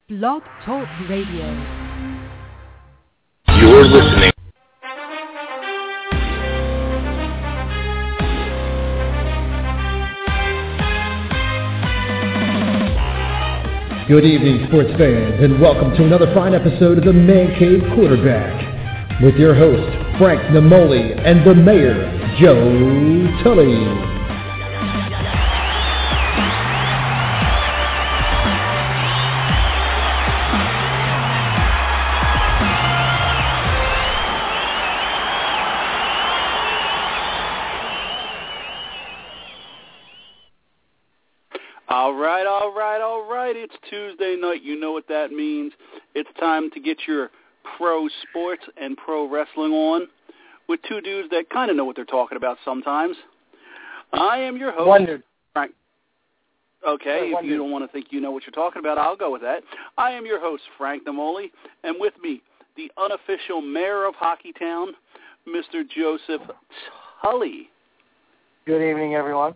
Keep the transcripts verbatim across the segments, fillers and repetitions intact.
Blog Talk Radio. You're listening. Good evening, sports fans, and welcome to another fine episode of the Man Cave Quarterback with your host, Frank Namoli, and the mayor, Joe Tully. All right, all right, all right. It's Tuesday night. You know what that means. It's time to get your pro sports and pro wrestling on with two dudes that kind of know what they're talking about sometimes. I am your host. Wondered. Frank. Okay, I if you don't want to think you know what you're talking about, I'll go with that. I am your host, Frank Namoli, and with me, the unofficial mayor of Hockeytown, Mister Joseph Tully. Good evening, everyone.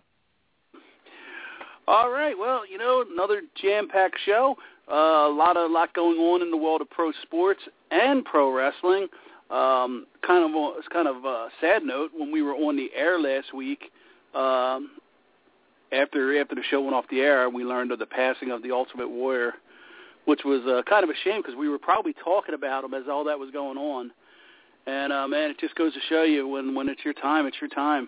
All right, well, you know, another jam-packed show. Uh, a lot of a lot going on in the world of pro sports and pro wrestling. Um, kind of, a, it's kind of a sad note when we were on the air last week. Um, after after the show went off the air, we learned of the passing of the Ultimate Warrior, which was uh, kind of a shame because we were probably talking about him as all that was going on. And uh, man, it just goes to show you when when it's your time, it's your time.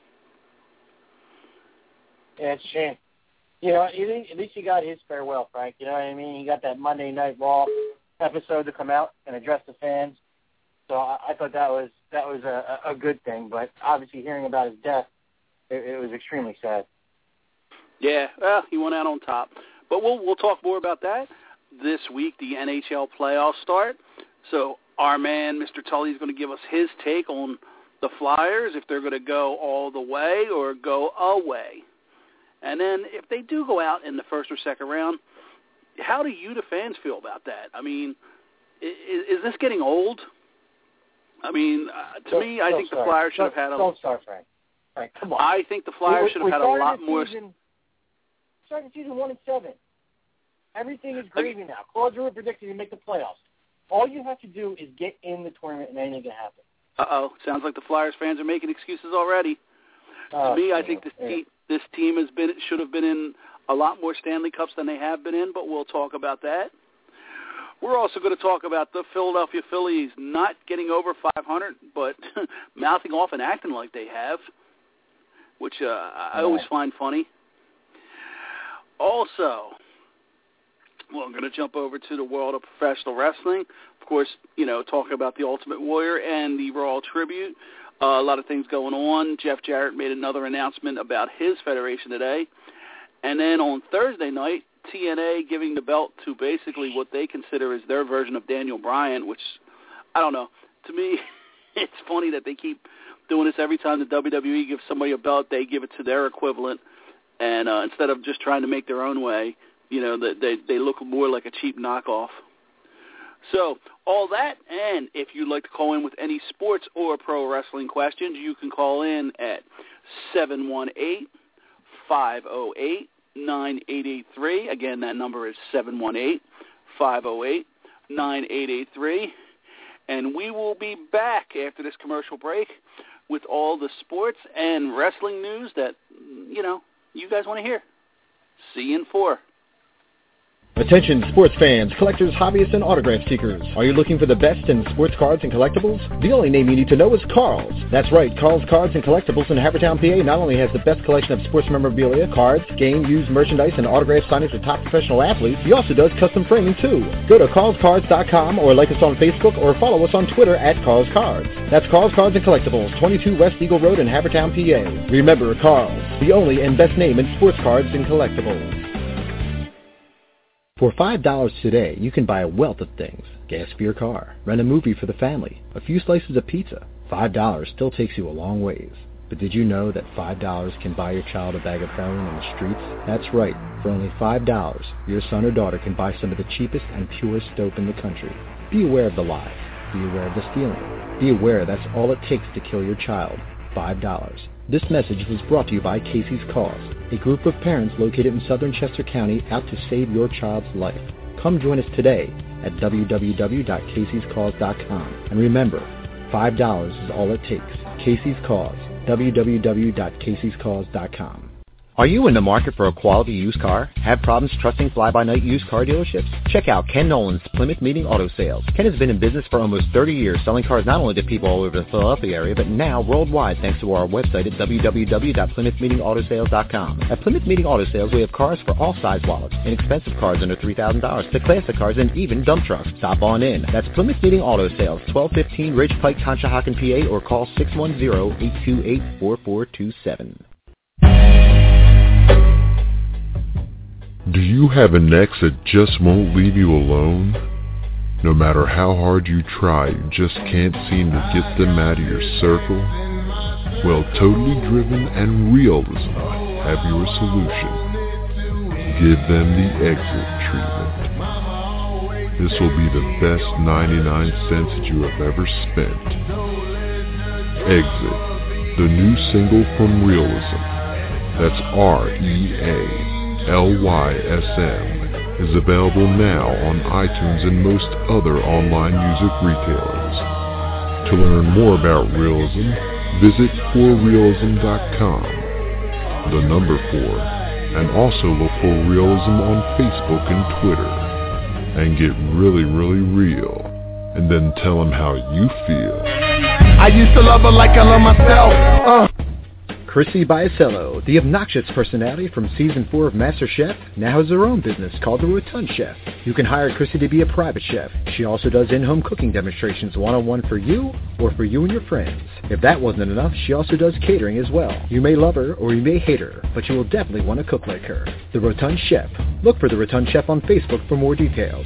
Yeah, it's a shame. You know, at least he got his farewell, Frank. You know what I mean? He got that Monday Night Raw episode to come out and address the fans. So I, I thought that was that was a, a good thing. But obviously, hearing about his death, it, it was extremely sad. Yeah, well, he went out on top. But we'll we'll talk more about that this week. The N H L playoffs start. So our man, Mister Tully, is going to give us his take on the Flyers, if they're going to go all the way or go away. And then if they do go out in the first or second round, how do you, the fans, feel about that? I mean, is, is this getting old? I mean, uh, to don't, me, I think start. the Flyers should don't, have had a... Don't start, Frank. Frank, come on. I think the Flyers we, should we have had a lot season, more... Started season one and seven. Everything is gravy now. Claude Giroux predicted to make the playoffs. All you have to do is get in the tournament and anything can happen. Uh-oh. Sounds like the Flyers fans are making excuses already. Oh, to me, I yeah, think this yeah. team... This team has been should have been in a lot more Stanley Cups than they have been in, but we'll talk about that. We're also going to talk about the Philadelphia Phillies not getting over five hundred, but mouthing off and acting like they have, which uh, I yeah. always find funny. Also, well, I'm going to jump over to the world of professional wrestling. Of course, you know, talking about the Ultimate Warrior and the Raw Tribute. Uh, a lot of things going on. Jeff Jarrett made another announcement about his federation today. And then on Thursday night, T N A giving the belt to basically what they consider is their version of Daniel Bryan, which, I don't know. To me, it's funny that they keep doing this every time the W W E gives somebody a belt, they give it to their equivalent. And uh, instead of just trying to make their own way, you know, they, they look more like a cheap knockoff. So, all that, and if you'd like to call in with any sports or pro wrestling questions, you can call in at seven one eight, five oh eight, nine eight eight three. Again, that number is seven one eight, five oh eight, nine eight eight three. And we will be back after this commercial break with all the sports and wrestling news that, you know, you guys want to hear. See you in four. Attention sports fans, collectors, hobbyists, and autograph seekers. Are you looking for the best in sports cards and collectibles? The only name you need to know is Carl's. That's right, Carl's Cards and Collectibles in Havertown, P A not only has the best collection of sports memorabilia, cards, game, used merchandise, and autograph signings for top professional athletes, he also does custom framing too. Go to carls cards dot com or like us on Facebook or follow us on Twitter at Carl's Cards. That's Carl's Cards and Collectibles, twenty-two West Eagle Road in Havertown, P A. Remember, Carl's, the only and best name in sports cards and collectibles. For five dollars today, you can buy a wealth of things. Gas for your car, rent a movie for the family, a few slices of pizza. five dollars still takes you a long ways. But did you know that five dollars can buy your child a bag of heroin in the streets? That's right. For only five dollars, your son or daughter can buy some of the cheapest and purest dope in the country. Be aware of the lies. Be aware of the stealing. Be aware that's all it takes to kill your child. five dollars. This message was brought to you by Casey's Cause, a group of parents located in southern Chester County out to save your child's life. Come join us today at w w w dot casey's cause dot com. And remember, five dollars is all it takes. Casey's Cause, w w w dot casey's cause dot com. Are you in the market for a quality used car? Have problems trusting fly-by-night used car dealerships? Check out Ken Nolan's Plymouth Meeting Auto Sales. Ken has been in business for almost thirty years, selling cars not only to people all over the Philadelphia area, but now worldwide thanks to our website at w w w dot plymouth meeting auto sales dot com. At Plymouth Meeting Auto Sales, we have cars for all size wallets, inexpensive cars under three thousand dollars, to classic cars, and even dump trucks. Stop on in. That's Plymouth Meeting Auto Sales, twelve fifteen Ridge Pike, Conshohocken, P A, or call six one zero, eight two eight, four four two seven. Do you have an ex that just won't leave you alone? No matter how hard you try, you just can't seem to get them out of your circle? Well, Totally Driven and Realism have your solution. Give them the exit treatment. This will be the best ninety-nine cents that you have ever spent. Exit, the new single from Realism. That's R E A L Y S M, is available now on iTunes and most other online music retailers. To learn more about Realism, visit for realism dot com, the number four, and also look for Realism on Facebook and Twitter, and get really, really real, and then tell them how you feel. I used to love her like I love myself, uh. Chrissy Biasello, the obnoxious personality from season four of MasterChef, now has her own business called The Rotund Chef. You can hire Chrissy to be a private chef. She also does in-home cooking demonstrations one-on-one for you or for you and your friends. If that wasn't enough, she also does catering as well. You may love her or you may hate her, but you will definitely want to cook like her. The Rotund Chef. Look for The Rotund Chef on Facebook for more details.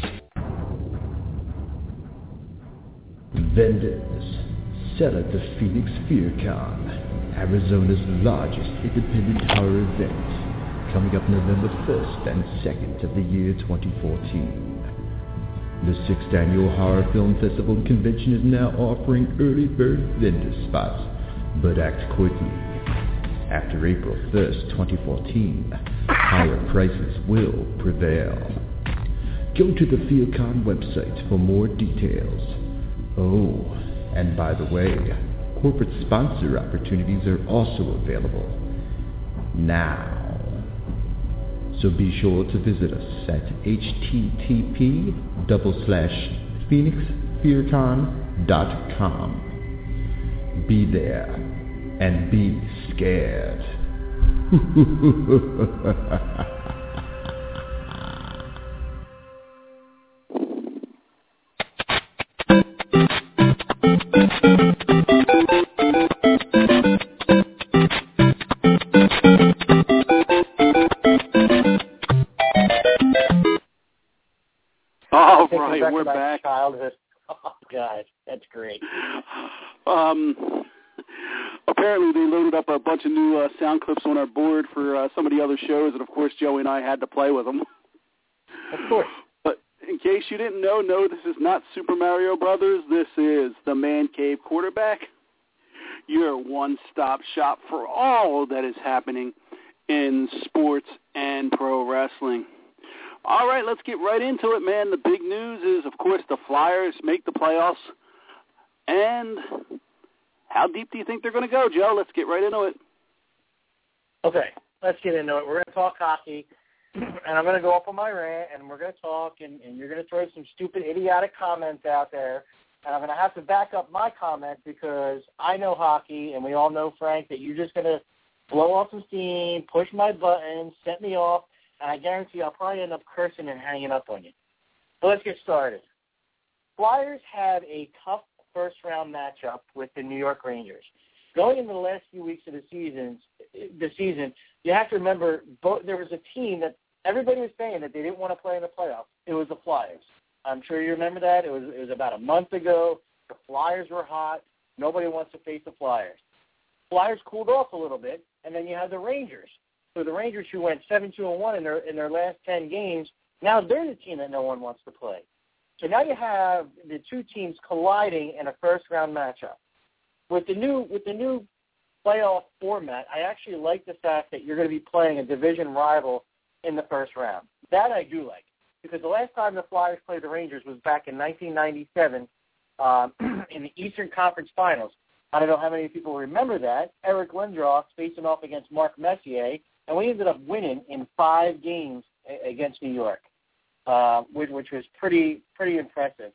Vendors, set at the Phoenix FearCon, Arizona's largest independent horror event, coming up November first and second of the year twenty fourteen. The sixth annual Horror Film Festival and Convention is now offering early bird vendor spots, but act quickly. After April first, twenty fourteen, higher prices will prevail. Go to the FearCon website for more details. Oh, and by the way, corporate sponsor opportunities are also available now. So be sure to visit us at http double slash phoenix fearcon dot com. Be there and be scared. All right, we're back. Childhood. Oh, God, that's great. Um, apparently they loaded up a bunch of new uh, sound clips on our board for uh, some of the other shows, and of course Joey and I had to play with them. Of course. But in case you didn't know, no, this is not Super Mario Brothers. This is the Man Cave Quarterback, your one-stop shop for all that is happening in sports and pro wrestling. All right, let's get right into it, man. The big news is, of course, the Flyers make the playoffs. And how deep do you think they're going to go, Joe? Let's get right into it. Okay, let's get into it. We're going to talk hockey, and I'm going to go up on my rant, and we're going to talk, and, and you're going to throw some stupid, idiotic comments out there. And I'm going to have to back up my comment because I know hockey, and we all know, Frank, that you're just going to blow off some steam, push my buttons, set me off, and I guarantee I'll probably end up cursing and hanging up on you. So let's get started. Flyers have a tough first-round matchup with the New York Rangers. Going into the last few weeks of the season, the season, you have to remember both, there was a team that everybody was saying that they didn't want to play in the playoffs. It was the Flyers. I'm sure you remember that. It was it was about a month ago. The Flyers were hot. Nobody wants to face the Flyers. Flyers cooled off a little bit, and then you have the Rangers. So the Rangers, who went seven two and one in their in their last ten games, now they're the team that no one wants to play. So now you have the two teams colliding in a first-round matchup. With the new with the new playoff format, I actually like the fact that you're going to be playing a division rival in the first round. That I do like, because the last time the Flyers played the Rangers was back in nineteen ninety-seven um, in the Eastern Conference Finals. I don't know how many people remember that. Eric Lindros facing off against Mark Messier, and we ended up winning in five games against New York, uh, which, which was pretty pretty impressive.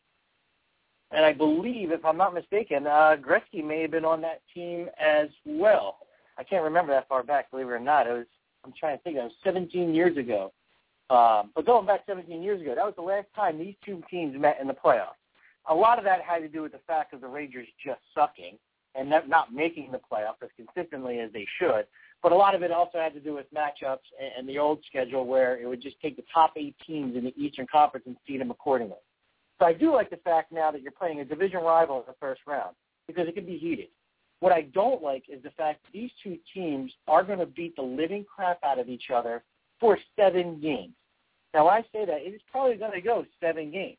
And I believe, if I'm not mistaken, uh, Gretzky may have been on that team as well. I can't remember that far back, believe it or not. It was, I'm trying to think, that was seventeen years ago. Um, but going back seventeen years ago, that was the last time these two teams met in the playoffs. A lot of that had to do with the fact of the Rangers just sucking and not making the playoffs as consistently as they should. But a lot of it also had to do with matchups and the old schedule where it would just take the top eight teams in the Eastern Conference and seed them accordingly. So I do like the fact now that you're playing a division rival in the first round because it can be heated. What I don't like is the fact that these two teams are going to beat the living crap out of each other for seven games. Now, when I say that, it is probably going to go seven games.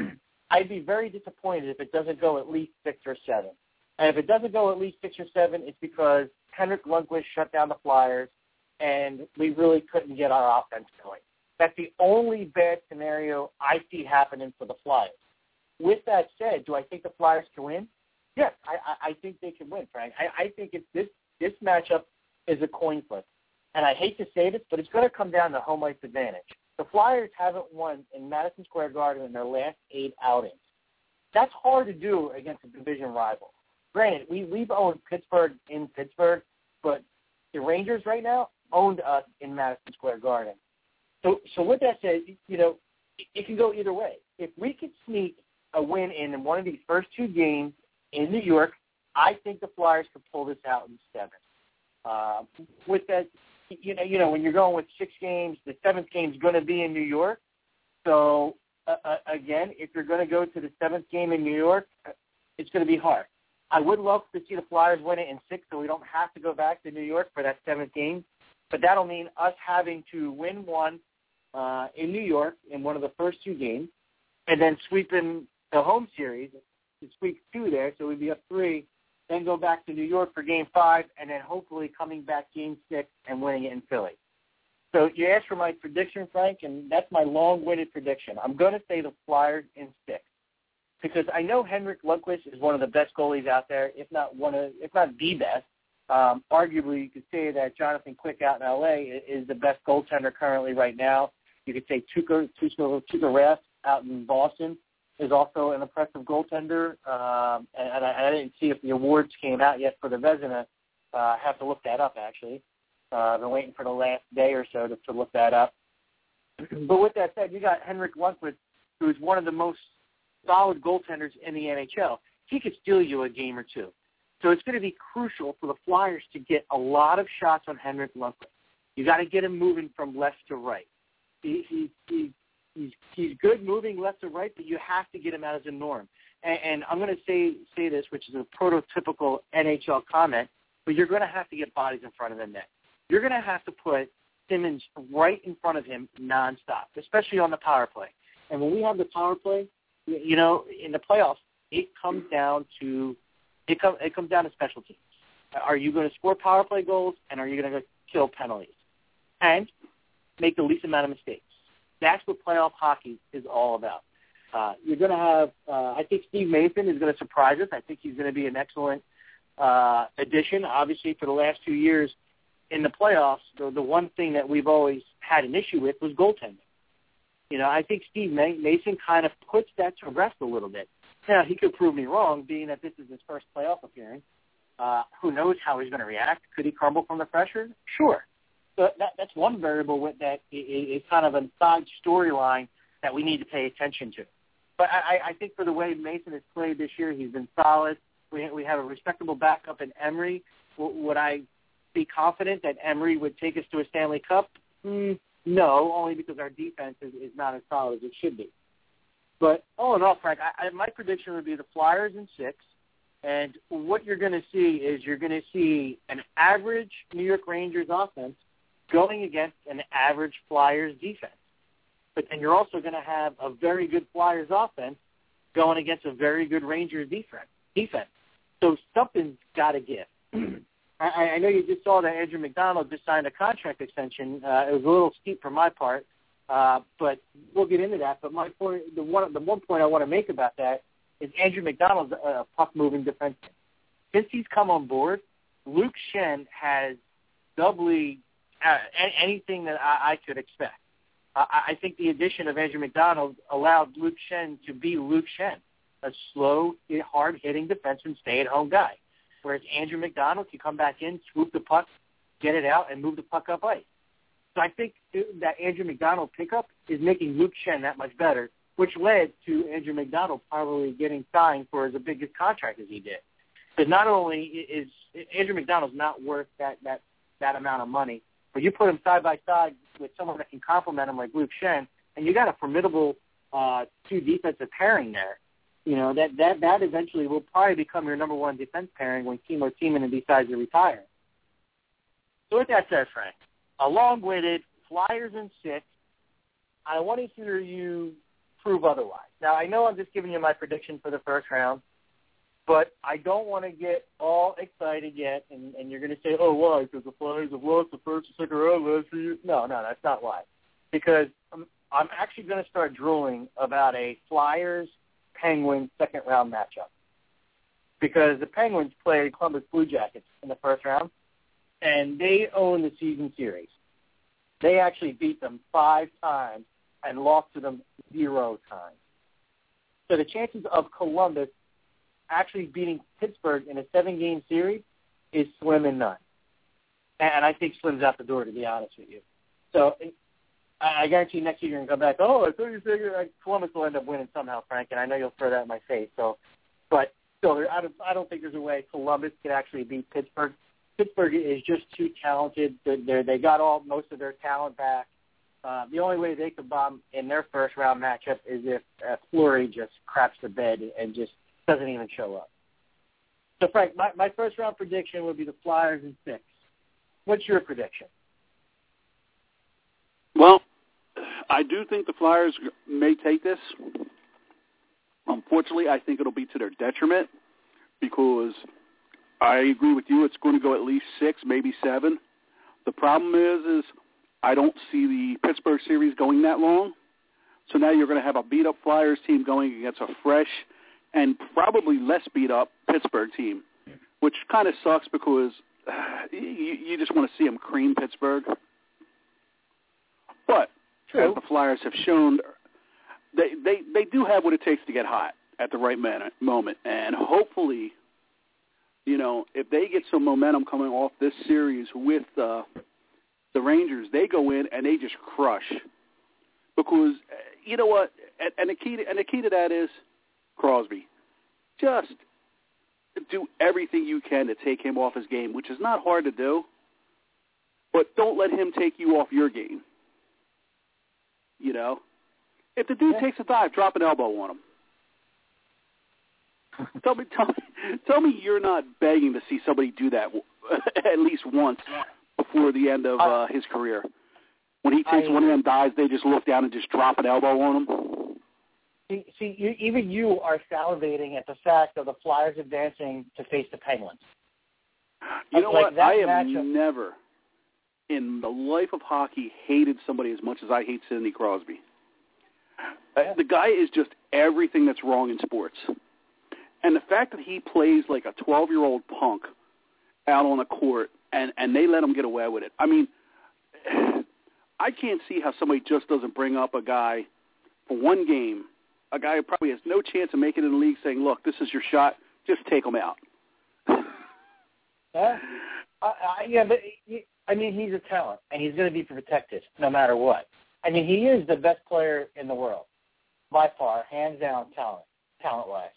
I'd be very disappointed if it doesn't go at least six or seven. And if it doesn't go at least six or seven, it's because Henrik Lundqvist shut down the Flyers, and we really couldn't get our offense going. That's the only bad scenario I see happening for the Flyers. With that said, do I think the Flyers can win? Yes, I, I, I think they can win, Frank. I, I think it's this, this matchup is a coin flip. And I hate to say this, but it's going to come down to home ice advantage. The Flyers haven't won in Madison Square Garden in their last eight outings. That's hard to do against a division rival. Granted, we, we've owned Pittsburgh in Pittsburgh, but the Rangers right now owned us in Madison Square Garden. So, so with that said, you know, it, it can go either way. If we could sneak a win in one of these first two games in New York, I think the Flyers could pull this out in seven. Uh, with that, you know, you know, when you're going with six games, the seventh game is going to be in New York. So, uh, uh, again, if you're going to go to the seventh game in New York, it's going to be hard. I would love to see the Flyers win it in six so we don't have to go back to New York for that seventh game. But that'll mean us having to win one uh, in New York in one of the first two games and then sweeping the home series to sweep two there, so we'd be up three, then go back to New York for game five, and then hopefully coming back game six and winning it in Philly. So you asked for my prediction, Frank, and that's my long-winded prediction. I'm going to say the Flyers in six. Because I know Henrik Lundqvist is one of the best goalies out there, if not one of, if not the best. Um, arguably, you could say that Jonathan Quick out in L A is the best goaltender currently right now. You could say Tuukka Tuukka Rask out in Boston is also an impressive goaltender. Um, and and I, I didn't see if the awards came out yet for the Vezina. Uh, I have to look that up, actually. Uh, I've been waiting for the last day or so to, to look that up. But with that said, you got Henrik Lundqvist, who is one of the most solid goaltenders in the N H L. He could steal you a game or two. So it's going to be crucial for the Flyers to get a lot of shots on Henrik Lundqvist. You got to get him moving from left to right. He, he, he, he's he's good moving left to right, but you have to get him out as a norm. And, and I'm going to say say this, which is a prototypical N H L comment, but you're going to have to get bodies in front of the net. You're going to have to put Simmons right in front of him nonstop, especially on the power play. And when we have the power play, you know, in the playoffs, it comes down to it, com- it comes down to special teams. Are you going to score power play goals, and are you going to kill penalties? And make the least amount of mistakes. That's what playoff hockey is all about. Uh, you're going to have, uh, I think Steve Mason is going to surprise us. I think he's going to be an excellent uh, addition. Obviously, for the last two years in the playoffs, the, the one thing that we've always had an issue with was goaltending. You know, I think Steve Mason kind of puts that to rest a little bit. Now, he could prove me wrong, being that this is his first playoff appearance. Uh, who knows how he's going to react? Could he crumble from the pressure? Sure. So that, that's one variable with that is kind of a side storyline that we need to pay attention to. But I, I think for the way Mason has played this year, he's been solid. We, we have a respectable backup in Emery. Would I be confident that Emery would take us to a Stanley Cup? Mm, no, only because our defense is, is not as solid as it should be. But all in all, Frank, I, I, my prediction would be the Flyers in six. And what you're going to see is you're going to see an average New York Rangers offense going against an average Flyers defense. But then you're also going to have a very good Flyers offense going against a very good Rangers defense. defense. So something's got to give. I, I know you just saw that Andrew McDonald just signed a contract extension. Uh, it was a little steep for my part, Uh, but we'll get into that. But my point, the one, the one point I want to make about that is Andrew McDonald's a puck-moving defenseman. Since he's come on board, Luke Schenn has doubly uh, anything that I, I could expect. Uh, I think the addition of Andrew McDonald allowed Luke Schenn to be Luke Schenn, a slow, hard-hitting defenseman, stay-at-home guy. Whereas Andrew McDonald can come back in, swoop the puck, get it out, and move the puck up ice. So I think that Andrew McDonald pickup is making Luke Schenn that much better, which led to Andrew McDonald probably getting signed for as big a contract as he did. But not only is Andrew McDonald's not worth that, that, that amount of money, but you put him side by side with someone that can complement him like Luke Schenn, and you got a formidable uh, two defensive pairing there. You know, that, that, that eventually will probably become your number one defense pairing when Timo Timonen decides to retire. So with that said, Frank, a long-winded Flyers in six, I want to hear you prove otherwise. Now, I know I'm just giving you my prediction for the first round, but I don't want to get all excited yet, and, and you're going to say, oh, why? Because the Flyers have lost the first and second round last year. No, no, that's not why. Because I'm, I'm actually going to start drooling about a Flyers-Penguins second-round matchup. Because the Penguins played Columbus Blue Jackets in the first round, and they own the season series. They actually beat them five times and lost to them zero times. So the chances of Columbus actually beating Pittsburgh in a seven-game series is slim and none. And I think slim's out the door, to be honest with you. So I guarantee next year you're going to come back, oh, I thought you said Columbus will end up winning somehow, Frank, and I know you'll throw that in my face. So, But still, I don't, I don't think there's a way Columbus can actually beat Pittsburgh. Pittsburgh is just too talented. They're, they got all most of their talent back. Uh, the only way they could bomb in their first-round matchup is if uh, Fleury just craps the bed and just doesn't even show up. So, Frank, my, my first-round prediction would be the Flyers in six. What's your prediction? Well, I do think the Flyers may take this. Unfortunately, I think it'll be to their detriment because I agree with you. It's going to go at least six, maybe seven. The problem is, is I don't see the Pittsburgh series going that long. So now you're going to have a beat-up Flyers team going against a fresh and probably less beat-up Pittsburgh team, which kind of sucks because uh, you, you just want to see them cream Pittsburgh. But True. As the Flyers have shown, they, they, they do have what it takes to get hot at the right man, moment. And hopefully, you know, if they get some momentum coming off this series with uh, the Rangers, they go in and they just crush. Because, you know what, and, and, the key to, and the key to that is Crosby. Just do everything you can to take him off his game, which is not hard to do, but don't let him take you off your game. You know? If the dude yeah. takes a dive, drop an elbow on him. tell me, tell me, tell me you're not begging to see somebody do that at least once before the end of uh, his career. When he takes I, one of them dives, they just look down and just drop an elbow on him. See, see you, even you are salivating at the fact of the Flyers advancing to face the Penguins. You know like what? I have matchup. never, in the life of hockey, hated somebody as much as I hate Sidney Crosby. Yeah. The guy is just everything that's wrong in sports. And the fact that he plays like a twelve-year-old punk out on the court, and, and they let him get away with it. I mean, I can't see how somebody just doesn't bring up a guy for one game, a guy who probably has no chance of making it in the league, saying, look, this is your shot, just take him out. yeah, I, I, yeah, but he, I mean, he's a talent, and he's going to be protected no matter what. I mean, he is the best player in the world, by far, hands down, talent, talent-wise.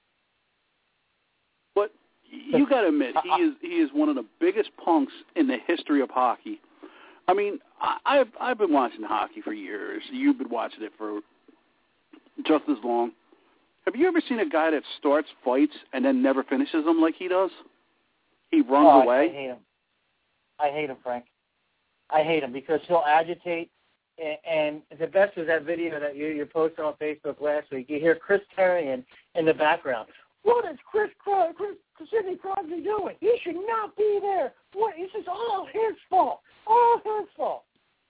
But you got to admit, he is he is one of the biggest punks in the history of hockey. I mean, I, I've I've been watching hockey for years. You've been watching it for just as long. Have you ever seen a guy that starts fights and then never finishes them like he does? He runs oh, away. I hate him. I hate him, Frank. I hate him because he'll agitate. And, and the best is that video that you, you posted on Facebook last week. You hear Chris Therien in the background. What is Chris, Chris, Chris Sidney Crosby doing? He should not be there. What? This is all his fault. All his fault.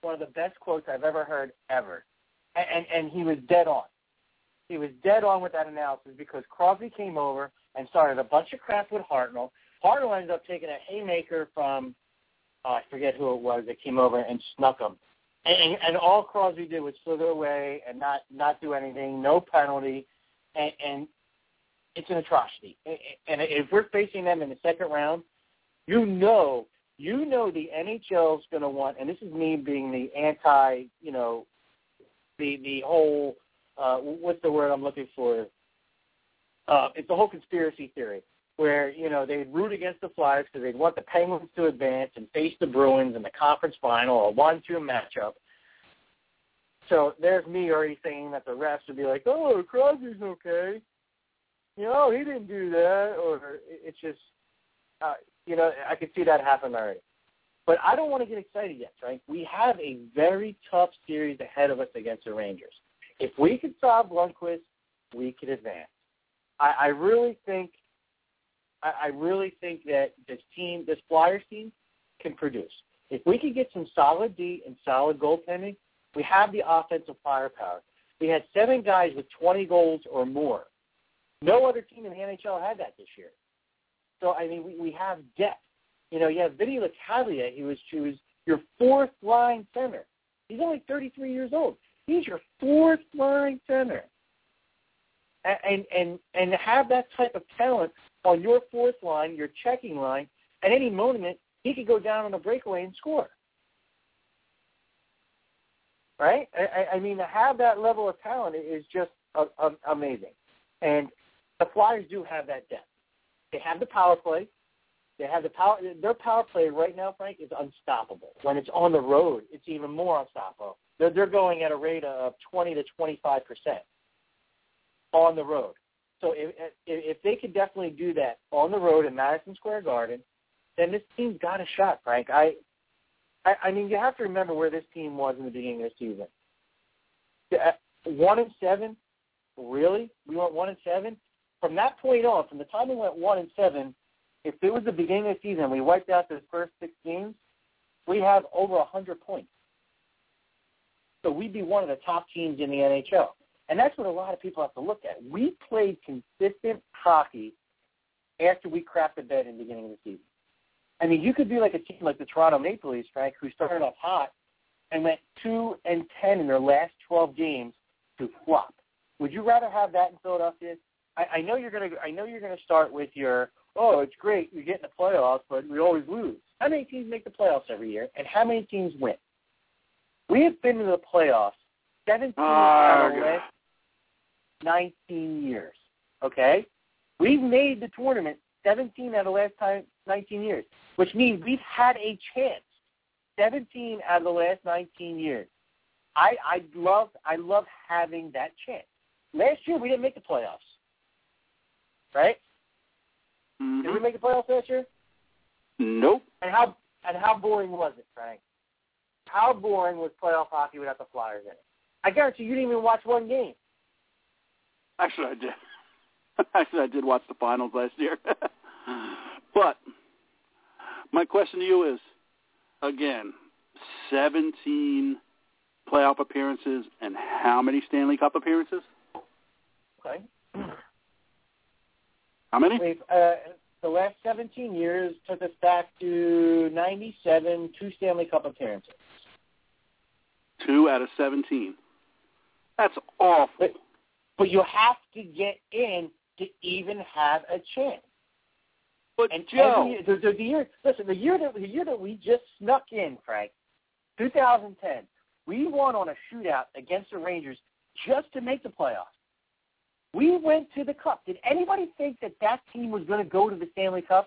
one of the best quotes I've ever heard ever. And, and, and he was dead on. He was dead on with that analysis because Crosby came over and started a bunch of crap with Hartnell. Hartnell ended up taking a haymaker from, oh, I forget who it was that came over and snuck him. And, and, and all Crosby did was slither away and not, not do anything, no penalty, and, and it's an atrocity. And if we're facing them in the second round, you know, you know the N H L is going to want, and this is me being the anti, you know, the the whole, uh, what's the word I'm looking for? Uh, it's the whole conspiracy theory where, you know, they'd root against the Flyers because they'd want the Penguins to advance and face the Bruins in the conference final or one two matchup. So there's me already saying that the refs would be like, oh, Crosby's okay. You know, he didn't do that. Or it's just, uh, you know, I could see that happen already. But I don't want to get excited yet, right? We have a very tough series ahead of us against the Rangers. If we could solve Lundqvist, we could advance. I, I really think I, I really think that this team, this Flyers team, can produce. If we could get some solid D and solid goaltending, we have the offensive firepower. We had seven guys with twenty goals or more. No other team in the N H L had that this year. So, I mean, we, we have depth. You know, you have Vinny LeCavalier. He was, he was your fourth-line center. He's only thirty-three years old. He's your fourth-line center. And, and, and, and to have that type of talent on your fourth line, your checking line, at any moment, he could go down on a breakaway and score. Right? I, I mean, to have that level of talent is just uh, uh, amazing. And the Flyers do have that depth. They have the power play. They have the power. Their power play right now, Frank, is unstoppable. When it's on the road, it's even more unstoppable. They're, they're going at a rate of twenty to twenty-five percent on the road. So if, if, if they could definitely do that on the road in Madison Square Garden, then this team's got a shot, Frank. I, I, I mean, you have to remember where this team was in the beginning of the season. One and seven, really? We went one and seven. From that point on, from the time we went one and seven, if it was the beginning of the season, we wiped out those first six games, we have over a hundred points. So we'd be one of the top teams in the N H L. And that's what a lot of people have to look at. We played consistent hockey after we crapped the bed in the beginning of the season. I mean, you could be like a team like the Toronto Maple Leafs, Frank, who started off hot and went two and ten in their last twelve games to flop. Would you rather have that in Philadelphia? I, I know you're going to. I know you're going to start with your, oh, it's great, we get in the playoffs, but we always lose. How many teams make the playoffs every year, and how many teams win? We have been in the playoffs seventeen oh, out of the last nineteen years. Okay, we've made the tournament seventeen out of the last time nineteen years, which means we've had a chance seventeen out of the last nineteen years. I I love I love having that chance. Last year we didn't make the playoffs, right? Mm-hmm. Did we make the playoffs last year? Nope. And how and how boring was it, Frank? How boring was playoff hockey without the Flyers in it? I guarantee you didn't even watch one game. Actually, I did. Actually, I did watch the finals last year. But my question to you is, again, seventeen playoff appearances and how many Stanley Cup appearances? Okay. How many? We've, uh, the last seventeen years took us back to ninety-seven, two Stanley Cup appearances. Two out of seventeen. That's awful. But, but you have to get in to even have a chance. But and Joe, year, the, the, the year, listen, the year that the year that we just snuck in, Frank, two thousand ten, we won on a shootout against the Rangers just to make the playoffs. We went to the Cup. Did anybody think that that team was going to go to the Stanley Cup?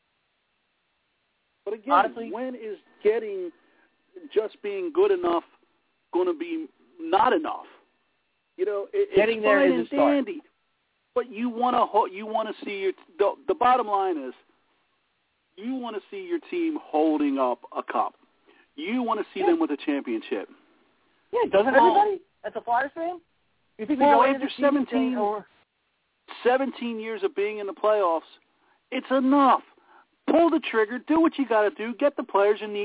But again, honestly, when is getting just being good enough going to be not enough? You know, it, getting it's there fine is and a start. dandy, but you want to you want to see your the, the bottom line is you want to see your team holding up a cup. You want to see yeah. them with a championship. Yeah, doesn't well, everybody? As a Flyers fan, you think we well, go into after the season seventeen, or seventeen years of being in the playoffs, it's enough. Pull the trigger, do what you got to do, get the players you need,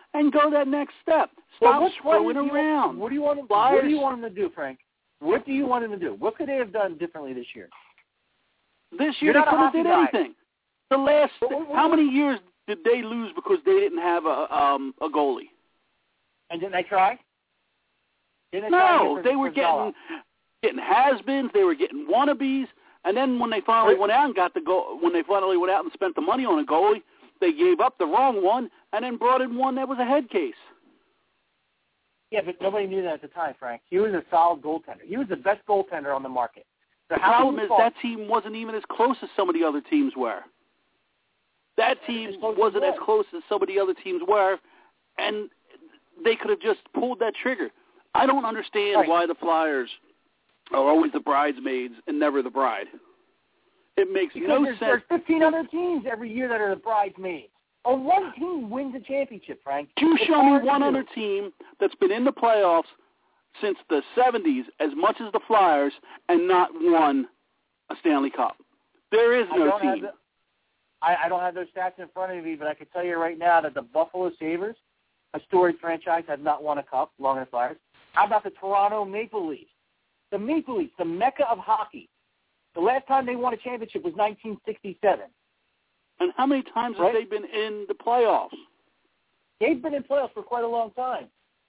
and go that next step. well, Stop what, screwing what you, around. What do you want them? Flyers, what do you want them to do, Frank? What do you want them to do? What could they have done differently this year? This year You're they not a couldn't have did hockey guy. anything. The last, What- what- how many years did they lose because they didn't have a um, a goalie? And didn't they try? Didn't they try to No, get they were Gonzalez? getting getting has-beens. They were getting wannabes. And then when they finally went out and got the goal, when they finally went out and spent the money on a goalie, they gave up the wrong one and then brought in one that was a head case. Yeah, but nobody knew that at the time, Frank. He was a solid goaltender. He was the best goaltender on the market. So The how problem can you is fault- that team wasn't even as close as some of the other teams were. That team As close as wasn't as what? close as some of the other teams were, and they could have just pulled that trigger. I don't understand Right. why the Flyers are always the bridesmaids and never the bride. It makes Because no there's, sense. there's fifteen other teams every year that are the bridesmaids. Or one team wins a championship, Frank. You It's show me hard to one do. other team that's been in the playoffs since the seventies as much as the Flyers and not won a Stanley Cup. There is I no don't have team. the, I, I don't have those stats in front of me, but I can tell you right now that the Buffalo Sabres, a storied franchise, have not won a cup, along with the Flyers. How about the Toronto Maple Leafs? The Maple Leafs, the mecca of hockey. The last time they won a championship was nineteen sixty-seven. And how many times Right. have they been in the playoffs? They've been in playoffs for quite a long time.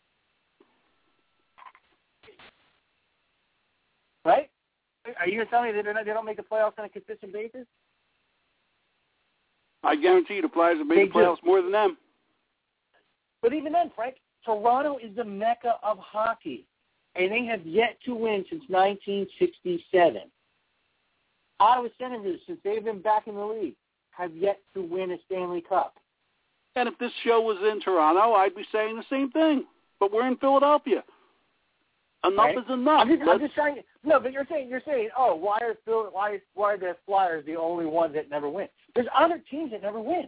Right? Are you going to tell me that they're not, they don't make the playoffs on a consistent basis? I guarantee you the Flyers have made They the playoffs do. more than them. But even then, Frank, Toronto is the mecca of hockey, and they have yet to win since nineteen sixty-seven. Ottawa Senators, since they've been back in the league, have yet to win a Stanley Cup. And if this show was in Toronto, I'd be saying the same thing. But we're in Philadelphia. Enough Right? is enough. I'm just, I'm Let's- just trying to, no, but you're saying you're saying, oh, why are Phil, why is, why are the Flyers the only ones that never win? There's other teams that never win.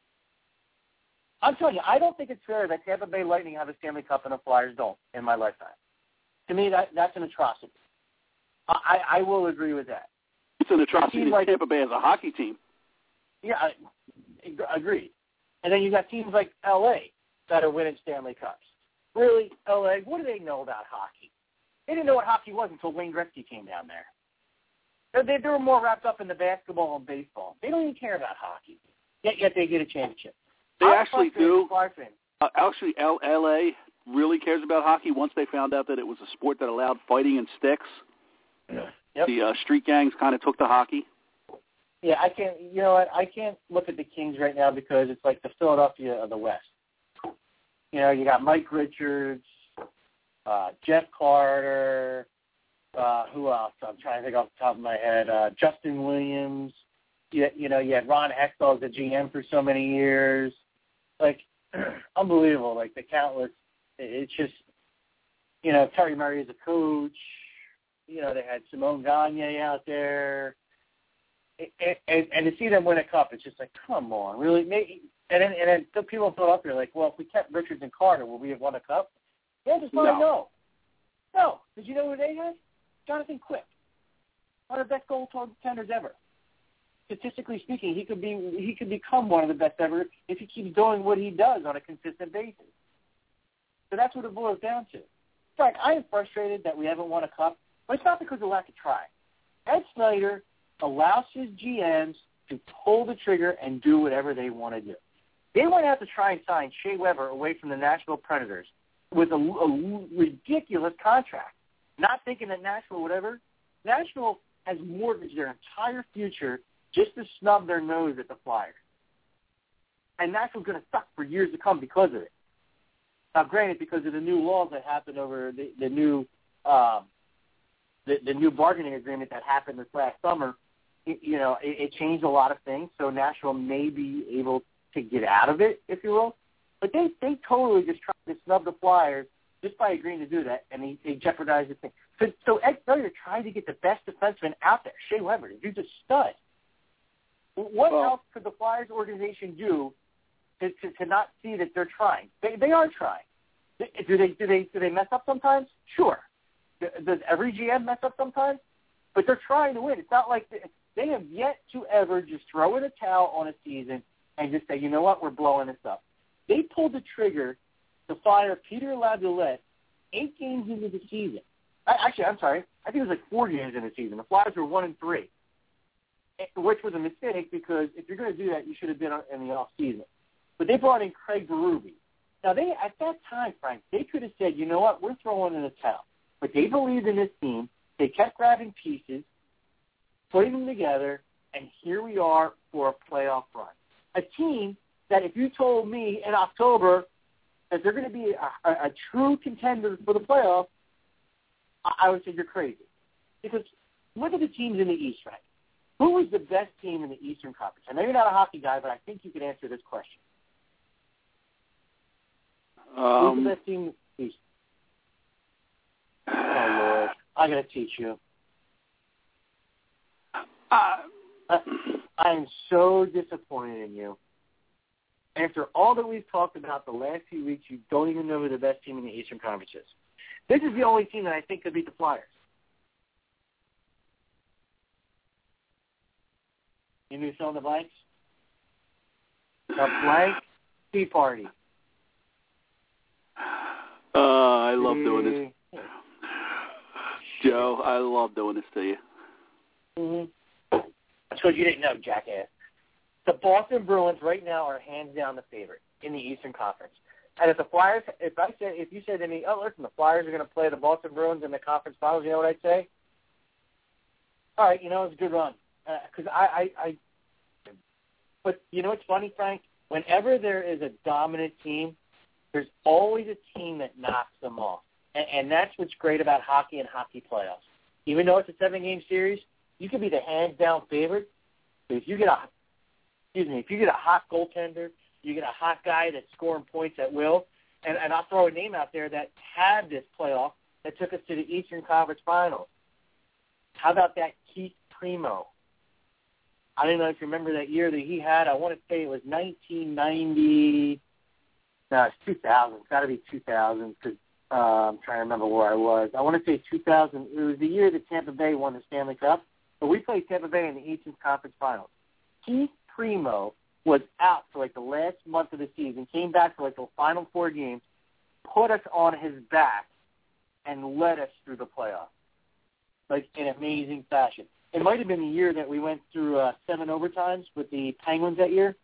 I'm telling you, I don't think it's fair that Tampa Bay Lightning have a Stanley Cup and the Flyers don't in my lifetime. To me, that that's an atrocity. I, I will agree with that. It's an atrocity Team that like- Tampa Bay has a hockey team. Yeah, I, I agree. And then you got teams like L A that are winning Stanley Cups. Really, L A, what do they know about hockey? They didn't know what hockey was until Wayne Gretzky came down there. They, they, they were more wrapped up in the basketball and baseball. They don't even care about hockey. Yet, yet they get a championship. They I'm actually frustrated do. as a Flyers fan. Uh, actually, L- LA really cares about hockey once they found out that it was a sport that allowed fighting in sticks. Yep. The uh, street gangs kind of took to hockey. Yeah, I can't. You know what? I can't look at the Kings right now because it's like the Philadelphia of the West. You know, you got Mike Richards, uh, Jeff Carter. Uh, who else? I'm trying to think off the top of my head. Uh, Justin Williams. You, you know, you had Ron Hextall as the G M for so many years. Like, unbelievable. Like the countless. It's just, you know, Terry Murray as a coach. You know, they had Simone Gagne out there. And, and, and to see them win a cup, it's just like, come on, really? Maybe, and then, and then the people in Philadelphia are like, well, if we kept Richards and Carter, would we have won a cup? Yeah, just let No. them know. No. Did you know who they had? Jonathan Quick. One of the best goaltenders ever. Statistically speaking, he could be he could become one of the best ever if he keeps doing what he does on a consistent basis. So that's what it boils down to. Frank, I am frustrated that we haven't won a cup, but it's not because of lack of trying. Ed Snyder allows his G Ms to pull the trigger and do whatever they want to do. They went out to try and sign Shea Weber away from the Nashville Predators with a, a ridiculous contract, not thinking that Nashville would ever. Nashville has mortgaged their entire future just to snub their nose at the Flyers. And Nashville's going to suck for years to come because of it. Now, granted, because of the new laws that happened over the, the new um, the, the new bargaining agreement that happened this last summer, it, you know, it, it changed a lot of things. So Nashville may be able to get out of it, if you will. But they, they totally just tried to snub the Flyers just by agreeing to do that, and they, they jeopardized the thing. So, so Ed Snyder tried to get the best defenseman out there, Shea Weber. The dude's a stud. What Well, else could the Flyers organization do to, to, to not see that they're trying? They, they are trying. Do they do they do they mess up sometimes? Sure. Does every G M mess up sometimes? But they're trying to win. It's not like they, they have yet to ever just throw in a towel on a season and just say, you know what, we're blowing this up. They pulled the trigger to fire Peter Laviolette eight games into the season. Actually, I'm sorry. I think it was like four games into the season. The Flyers were one and three, which was a mistake because if you're going to do that, you should have been in the off season. But they brought in Craig Berube. Now, they at that time, Frank, they could have said, you know what, we're throwing in the towel. But they believed in this team. They kept grabbing pieces, putting them together, and here we are for a playoff run. A team that if you told me in October that they're going to be a, a, a true contender for the playoffs, I, I would say you're crazy. Because look at the teams in the East, Frank. Who was the best team in the Eastern Conference? I know you're not a hockey guy, but I think you can answer this question. Um, Who's the best team in the East? Oh, Lord. I got to teach you. Uh, I, I am so disappointed in you. After all that we've talked about the last few weeks, you don't even know who the best team in the Eastern Conference is. This is the only team that I think could beat the Flyers. You knew fill in the blanks? The blank Tea Party. Uh, I love doing this. Joe, I love doing this to you. Mm-hmm. That's because you didn't know, jackass. The Boston Bruins right now are hands down the favorite in the Eastern Conference. And if the Flyers, if I said, if you said to me, oh, listen, the Flyers are going to play the Boston Bruins in the conference finals, you know what I'd say? All right, you know, it's a good run. Because uh, I, I, I, but you know what's funny, Frank? Whenever there is a dominant team, there's always a team that knocks them off. And, and that's what's great about hockey and hockey playoffs. Even though it's a seven-game series, you can be the hands-down favorite. But if you get a, excuse me, if you get a hot goaltender, you get a hot guy that's scoring points at will, and, and I'll throw a name out there that had this playoff that took us to the Eastern Conference Finals. How about that Keith Primo? I don't know if you remember that year that he had. I want to say it was nineteen ninety. No, it's two thousand. It's got to be two thousand because uh, I'm trying to remember where I was. I want to say two thousand. It was the year that Tampa Bay won the Stanley Cup. But we played Tampa Bay in the Eastern Conference Finals. Keith Primo was out for like the last month of the season, came back for like the final four games, put us on his back, and led us through the playoffs, like in amazing fashion. It might have been the year that we went through uh, seven overtimes with the Penguins that year.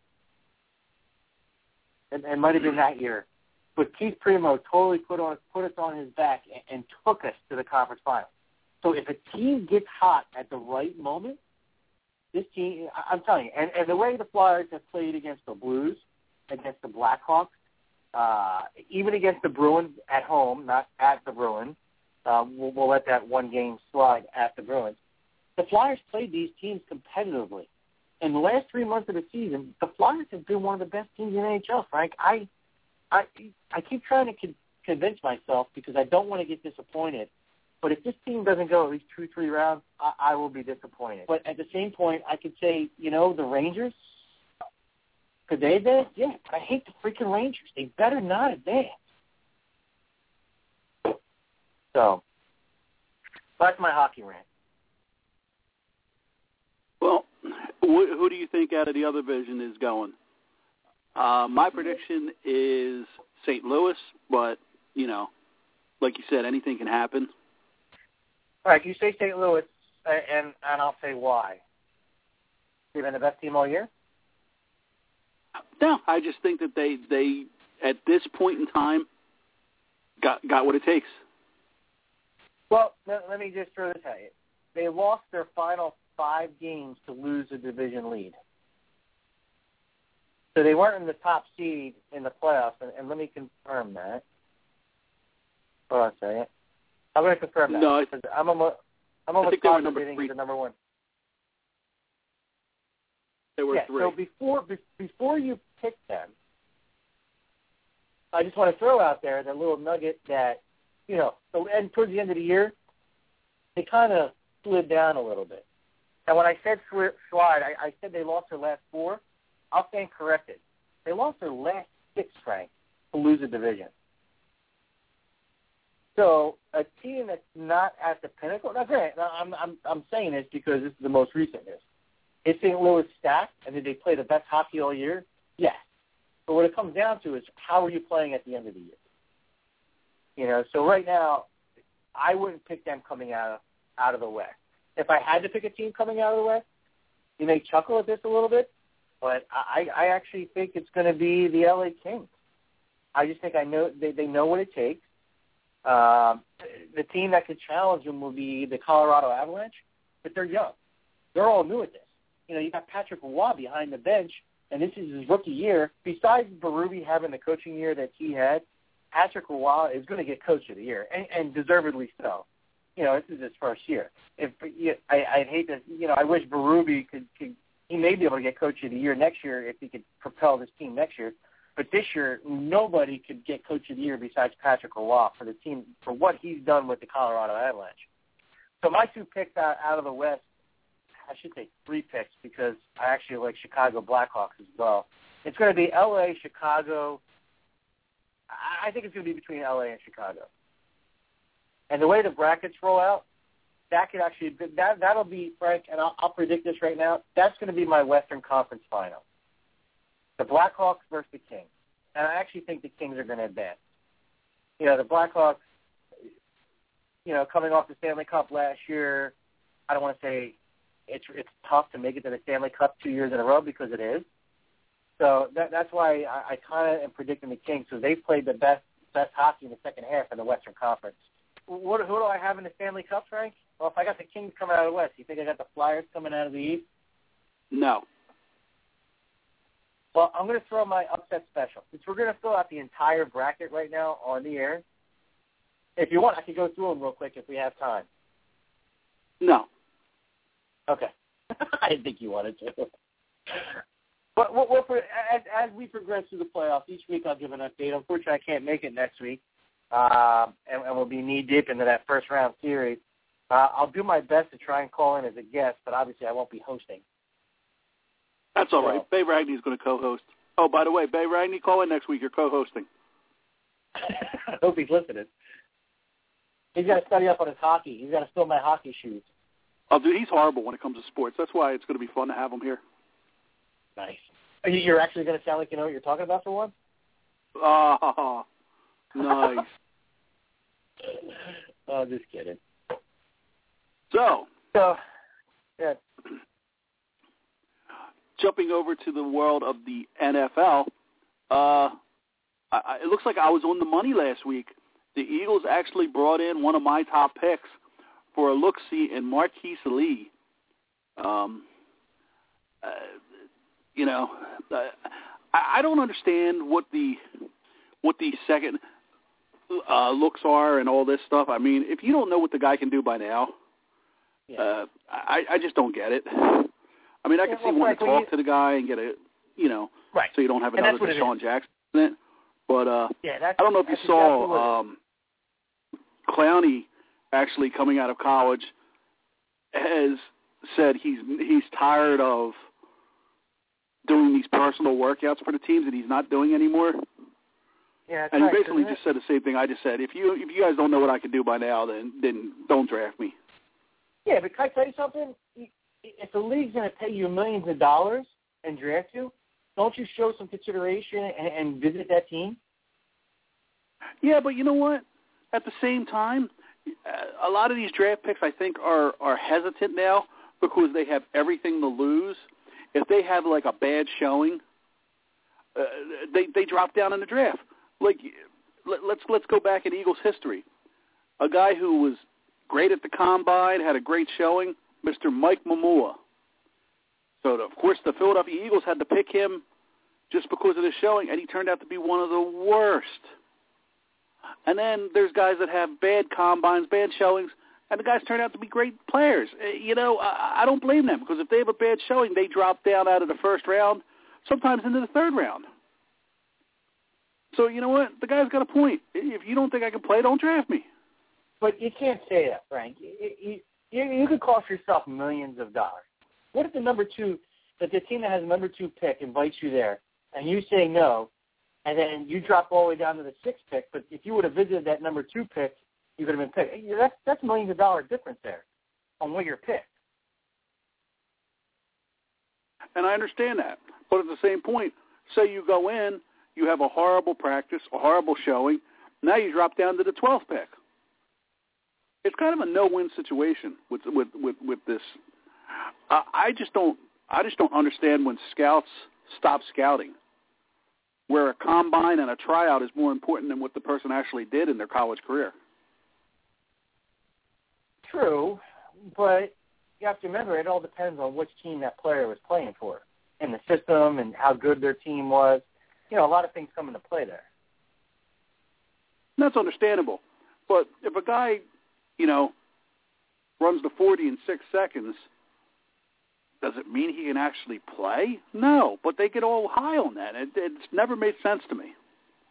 It, it might have been that year. But Keith Primo totally put on put us on his back and, and took us to the conference final. So if a team gets hot at the right moment, this team, I'm telling you, and, and the way the Flyers have played against the Blues, against the Blackhawks, uh, even against the Bruins at home, not at the Bruins, uh, we'll, we'll let that one game slide at the Bruins. The Flyers played these teams competitively. In the last three months of the season, the Flyers have been one of the best teams in the N H L, Frank. I, I, I keep trying to con- convince myself because I don't want to get disappointed. But if this team doesn't go at least two, three rounds, I, I will be disappointed. But at the same point, I could say, you know, the Rangers, could they advance? Yeah, but I hate the freaking Rangers. They better not advance. So, that's my hockey rant. Well, wh- who do you think out of the other division is going? Uh, my prediction is Saint Louis, but, you know, like you said, anything can happen. All right, you say Saint Louis, and, and I'll say why. They've been the best team all year? No, I just think that they, they at this point in time, got got what it takes. Well, let, let me just throw this at you. They lost their final five games to lose a division lead. So they weren't in the top seed in the playoffs, and, and let me confirm that. Hold on a second. I'm going to confirm that. No, I, I'm almost, I'm almost positive they're number one. They were yeah, three. So before before you pick them, I just want to throw out there that little nugget that, you know, and towards the end of the year, they kind of slid down a little bit. And when I said slide, I, I said they lost their last four. I'll stand corrected. They lost their last six, Frank, to lose a division. So a team that's not at the pinnacle. Now, granted, I'm I'm I'm saying this because this is the most recent news. Is Saint Louis stacked, and did they play the best hockey all year? Yes. But what it comes down to is how are you playing at the end of the year? You know, so right now, I wouldn't pick them coming out of, out of the West. If I had to pick a team coming out of the West, you may chuckle at this a little bit, but I, I actually think it's going to be the L A Kings. I just think I know they, they know what it takes. Um, the team that could challenge them will be the Colorado Avalanche, but they're young. They're all new at this. You know, you got Patrick Roy behind the bench, and this is his rookie year. Besides Berube having the coaching year that he had, Patrick Roy is going to get Coach of the Year, and, and deservedly so. You know, this is his first year. If I, I'd hate to, you know, I wish Berube could, could, he may be able to get Coach of the Year next year if he could propel this team next year. But this year, nobody could get Coach of the Year besides Patrick Roy for the team, for what he's done with the Colorado Avalanche. So my two picks out, out of the West, I should say three picks because I actually like Chicago Blackhawks as well. It's going to be L A, Chicago. I think it's going to be between L A and Chicago. And the way the brackets roll out, that could actually that that'll be, Frank, and I'll, I'll predict this right now. That's going to be my Western Conference final. The Blackhawks versus the Kings, and I actually think the Kings are going to advance. You know, the Blackhawks, you know, coming off the Stanley Cup last year, I don't want to say it's it's tough to make it to the Stanley Cup two years in a row because it is. So that, that's why I, I kind of am predicting the Kings because they've played the best best hockey in the second half in the Western Conference. What, who do I have in the Stanley Cup, Frank? Well, if I got the Kings coming out of the West, you think I got the Flyers coming out of the East? No. Well, I'm going to throw my upset special. Since we're going to fill out the entire bracket right now on the air, if you want, I can go through them real quick if we have time. No. Okay. I didn't think you wanted to. But we'll, we'll, as, as we progress through the playoffs, each week I'll give an update. Unfortunately, I can't make it next week, um, and, and we'll be knee-deep into that first-round series. Uh, I'll do my best to try and call in as a guest, but obviously I won't be hosting. That's all right. Bay Ragney's going to co-host. Oh, by the way, Bay Ragney, call in next week. You're co-hosting. I hope he's listening. He's got to study up on his hockey. He's got to fill my hockey shoes. Oh, dude, he's horrible when it comes to sports. That's why it's going to be fun to have him here. Nice. You're actually going to sound like you know what you're talking about for once? Oh, nice. Oh, just kidding. So, so yeah. Jumping over to the world of the N F L, uh, I, it looks like I was on the money last week. The Eagles actually brought in one of my top picks for a look-see in Marquise Lee. Um, uh, you know, uh, I, I don't understand what the what the second uh, looks are and all this stuff. I mean, if you don't know what the guy can do by now, yeah. uh, I, I just don't get it. I mean, I can yeah, well, see wanting to talk you, to the guy and get a, you know, right. so you don't have another Deshaun Jackson in it. But uh, yeah, that's, I don't know if you saw um, Clowney actually coming out of college has said he's he's tired of doing these personal workouts for the teams that he's not doing anymore. Yeah, and he right, basically just said the same thing I just said. If you if you guys don't know what I can do by now, then then don't draft me. Yeah, but can I tell you something? If the league's going to pay you millions of dollars and draft you, don't you show some consideration and, and visit that team? Yeah, but you know what? At the same time, a lot of these draft picks, I think, are, are hesitant now because they have everything to lose. If they have, like, a bad showing, uh, they they drop down in the draft. Like, let, let's let's go back in Eagles history. A guy who was great at the combine, had a great showing, Mister Mike Mamula. So, of course, the Philadelphia Eagles had to pick him just because of the showing, and he turned out to be one of the worst. And then there's guys that have bad combines, bad showings, and the guys turn out to be great players. You know, I, I don't blame them because if they have a bad showing, they drop down out of the first round, sometimes into the third round. So, you know what? The guy's got a point. If you don't think I can play, don't draft me. But you can't say that, Frank. You, you, you, you could cost yourself millions of dollars. What if the number two, that the team that has the number two pick invites you there, and you say no, and then you drop all the way down to the sixth pick, but if you would have visited that number two pick, you could have been picked. That's, that's millions of dollars difference there on what you're picked. And I understand that. But at the same point, say you go in You have a horrible practice, a horrible showing. Now you drop down to the twelfth pick. It's kind of a no-win situation with with with, with this. Uh, I just don't. I just don't understand when scouts stop scouting, where a combine and a tryout is more important than what the person actually did in their college career. True, but you have to remember it all depends on which team that player was playing for, and the system, and how good their team was. You know, a lot of things come into play there. That's understandable, but if a guy, you know, runs the forty in six seconds, does it mean he can actually play? No, but they get all high on that. It, it's never made sense to me.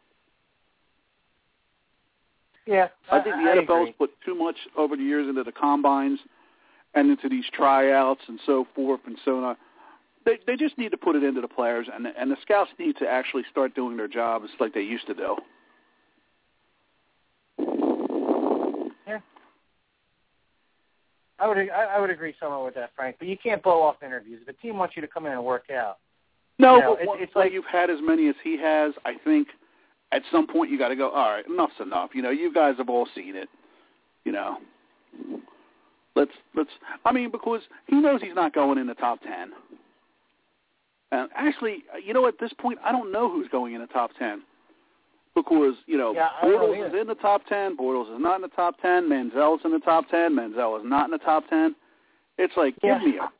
Yeah, I think the I, I N F L's agree. put too much over the years into the combines and into these tryouts and so forth and so on. They they just need to put it into the players, and and the scouts need to actually start doing their jobs like they used to do. Yeah, I would I, I would agree somewhat with that, Frank. But you can't blow off interviews. If a team wants you to come in and work out, no, you know, but it's, when, it's when like you've had as many as he has, I think at some point you got to go, all right, enough's enough. You know, you guys have all seen it. You know, let's let's. I mean, because he knows he's not going in the top ten. And actually, you know, at this point, I don't know who's going in the top ten. Because, you know, yeah, I don't know Bortles is in the top ten, Bortles is not in the top ten, Manziel's in the top ten, Manziel is not in the top ten. It's like, yeah. give me a...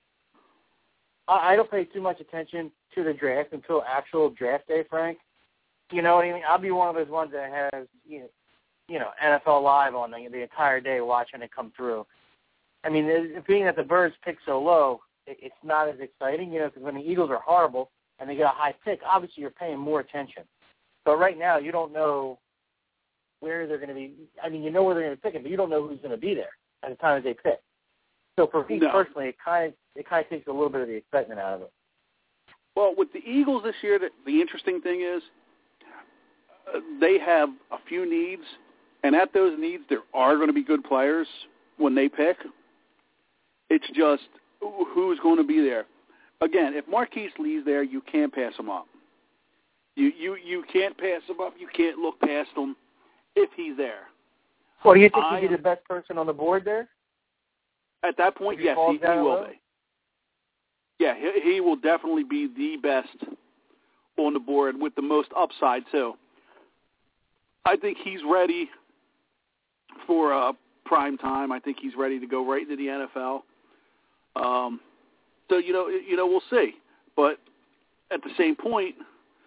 I I don't pay too much attention to the draft until actual draft day, Frank. You know what I mean? I'll be one of those ones that has, you know, you know N F L Live on the, the entire day watching it come through. I mean, it, being that the Birds pick so low, it, it's not as exciting, you know, because when the Eagles are horrible and they get a high pick, obviously you're paying more attention. But right now, you don't know where they're going to be. I mean, you know where they're going to pick it, but you don't know who's going to be there at the time that they pick. So for me no. personally, it kind of it kind of takes a little bit of the excitement out of it. Well, with the Eagles this year, the, the interesting thing is uh, they have a few needs, and at those needs, there are going to be good players when they pick. It's just who's going to be there. Again, if Marquise Lee's there, you can't pass him up. You you you can't pass him up. You can't look past him if he's there. Well, do you think I, he'd be the best person on the board there? At that point, If he yes, falls he, he down will low? be. Yeah, he, he will definitely be the best on the board with the most upside, too. I think he's ready for uh, prime time. I think he's ready to go right into the N F L. Um, so, you know, you know, we'll see. But at the same point,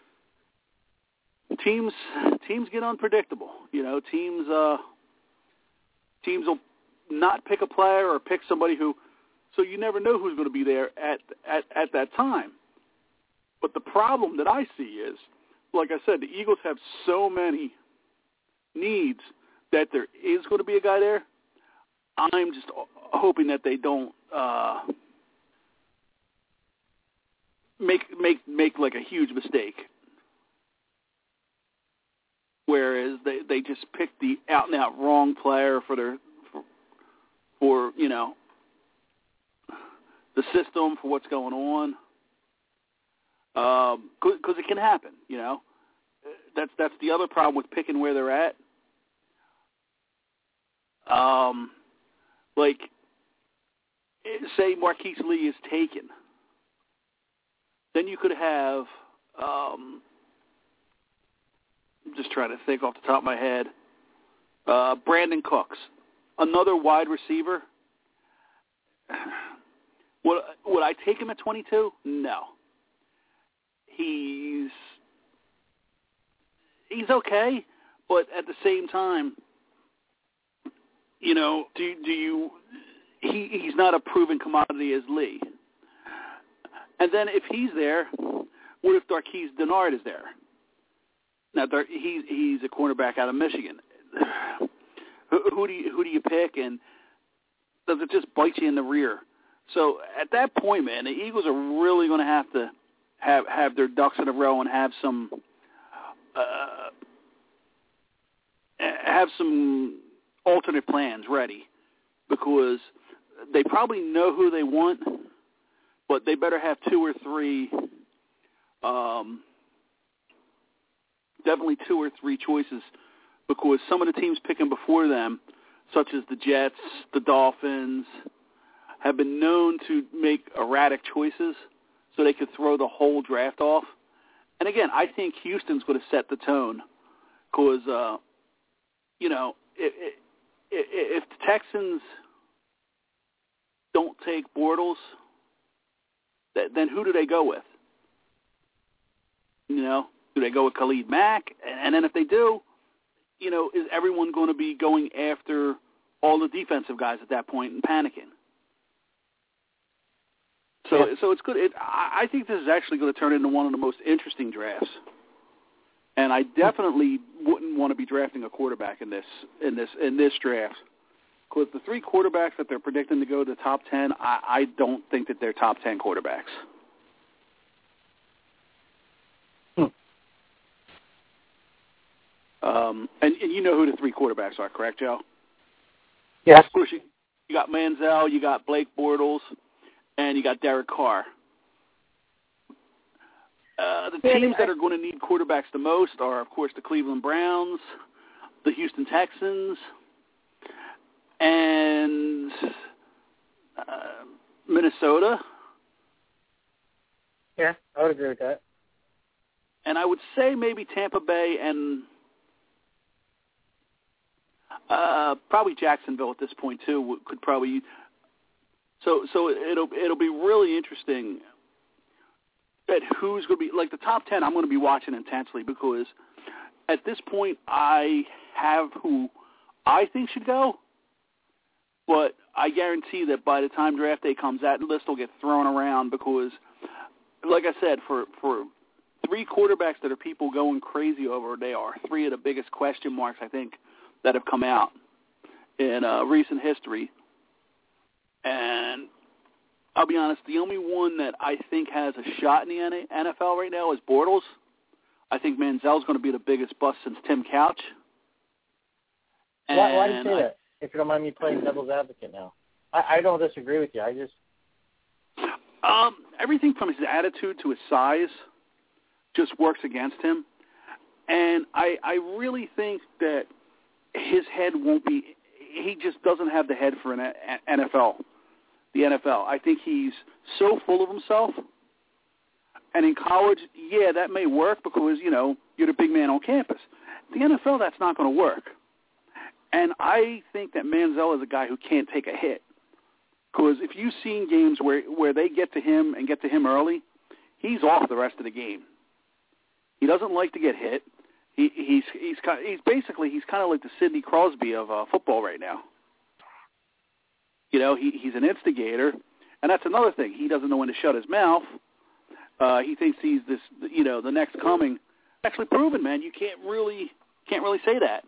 teams teams get unpredictable. You know, teams uh, teams will not pick a player or pick somebody who, so you never know who's going to be there at, at, at that time. But the problem that I see is, like I said, the Eagles have so many needs that there is going to be a guy there. I'm just hoping that they don't uh, make make make like a huge mistake. Whereas they, they just pick the out and out wrong player for their for, for you know the system, for what's going on. Um, because it can happen, you know. That's that's the other problem with picking where they're at. Um, like, say Marquise Lee is taken, then you could have. Um, I'm just trying to think off the top of my head. Uh, Brandon Cooks, another wide receiver. Would would I take him at twenty-two? No. He's he's okay, but at the same time, you know, do do you? He he's not a proven commodity as Lee. And then if he's there, what if Darqueze Dennard is there? Now he's he's a cornerback out of Michigan. Who, who do you who do you pick, and does it just bite you in the rear? So at that point, man, the Eagles are really going to have to have have their ducks in a row and have some uh, have some alternate plans ready, because they probably know who they want, but they better have two or three um, definitely two or three choices, because some of the teams picking before them, such as the Jets, the Dolphins, have been known to make erratic choices so they could throw the whole draft off. And again, I think Houston's going to set the tone because, uh, you know, if, if the Texans don't take Bortles, then who do they go with? You know, do they go with Khalid Mack? And then if they do, you know, is everyone going to be going after all the defensive guys at that point and panicking? So, yeah. so it's good. It, I think this is actually going to turn into one of the most interesting drafts. And I definitely wouldn't want to be drafting a quarterback in this in this in this draft, because the three quarterbacks that they're predicting to go to the top ten, I, I don't think that they're top ten quarterbacks. Hmm. Um, and, and you know who the three quarterbacks are, correct, Joe? Yes. Of course, you, you got Manziel, you got Blake Bortles, and you got Derek Carr. Uh, the teams that are going to need quarterbacks the most are, of course, the Cleveland Browns, the Houston Texans, and uh, Minnesota. Yeah, I would agree with that. And I would say maybe Tampa Bay and uh, probably Jacksonville at this point too could probably. So, so it'll it'll be really interesting at who's going to be, like the top ten. I'm going to be watching intensely, because at this point I have who I think should go. But I guarantee that by the time draft day comes, that list will get thrown around, because, like I said, for, for three quarterbacks that are people going crazy over, they are three of the biggest question marks, I think, that have come out in uh, recent history. And I'll be honest, the only one that I think has a shot in the N F L right now is Bortles. I think Manziel's going to be the biggest bust since Tim Couch. Why, why do you say I, that? If you don't mind me playing devil's advocate now. I, I don't disagree with you. I just... Um, everything from his attitude to his size just works against him. And I, I really think that his head won't be... He just doesn't have the head for an N F L, the N F L. I think he's so full of himself. And in college, yeah, that may work because, you know, you're the big man on campus. The N F L, that's not going to work. And I think that Manziel is a guy who can't take a hit. Because if you've seen games where, where they get to him and get to him early, he's off the rest of the game. He doesn't like to get hit. He, he's he's he's basically he's kind of like the Sidney Crosby of uh, football right now. You know, he he's an instigator, and that's another thing. He doesn't know when to shut his mouth. Uh, he thinks he's this, you know, the next coming. Actually proven, man. You can't really can't really say that.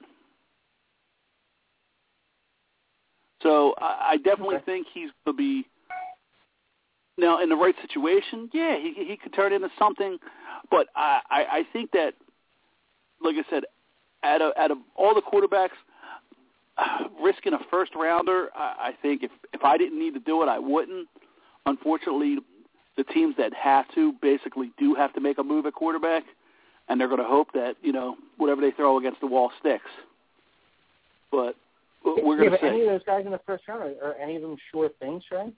So I, I definitely okay. think he's going to be now in the right situation. Yeah, he he could turn into something, but I, I, I think that, like I said, out of, out of all the quarterbacks, uh, risking a first rounder, I, I think if if I didn't need to do it, I wouldn't. Unfortunately, the teams that have to basically do have to make a move at quarterback, and they're going to hope that, you know, whatever they throw against the wall sticks. But we're going yeah, to say any of those guys in the first round, are, are any of them sure things, right?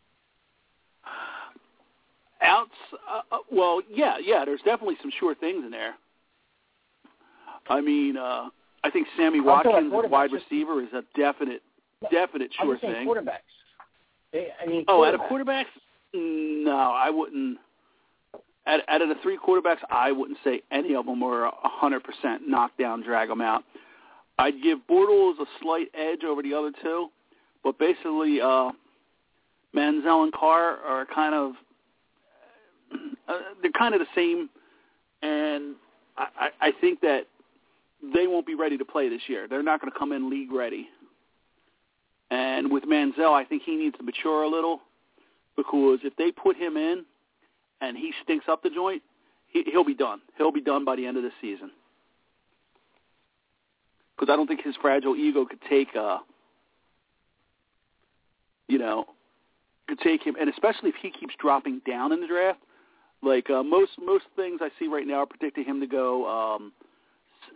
Outs, uh, well, yeah, yeah. There's definitely some sure things in there. I mean, uh, I think Sammy Watkins, wide receiver, is a definite, definite sure I'm just saying thing. Quarterbacks. They, I mean, oh, out of quarterbacks, no, I wouldn't. Out, out of the three quarterbacks, I wouldn't say any of them were a hundred percent knock down, drag them out. I'd give Bortles a slight edge over the other two, but basically, uh, Manziel and Carr are kind of uh, they're kind of the same, and I, I think that they won't be ready to play this year. They're not going to come in league ready. And with Manziel, I think he needs to mature a little, because if they put him in and he stinks up the joint, he, he'll be done. He'll be done by the end of the season. Because I don't think his fragile ego could take, uh, you know, could take him, and especially if he keeps dropping down in the draft. Like uh, most most things I see right now are predicting him to go um,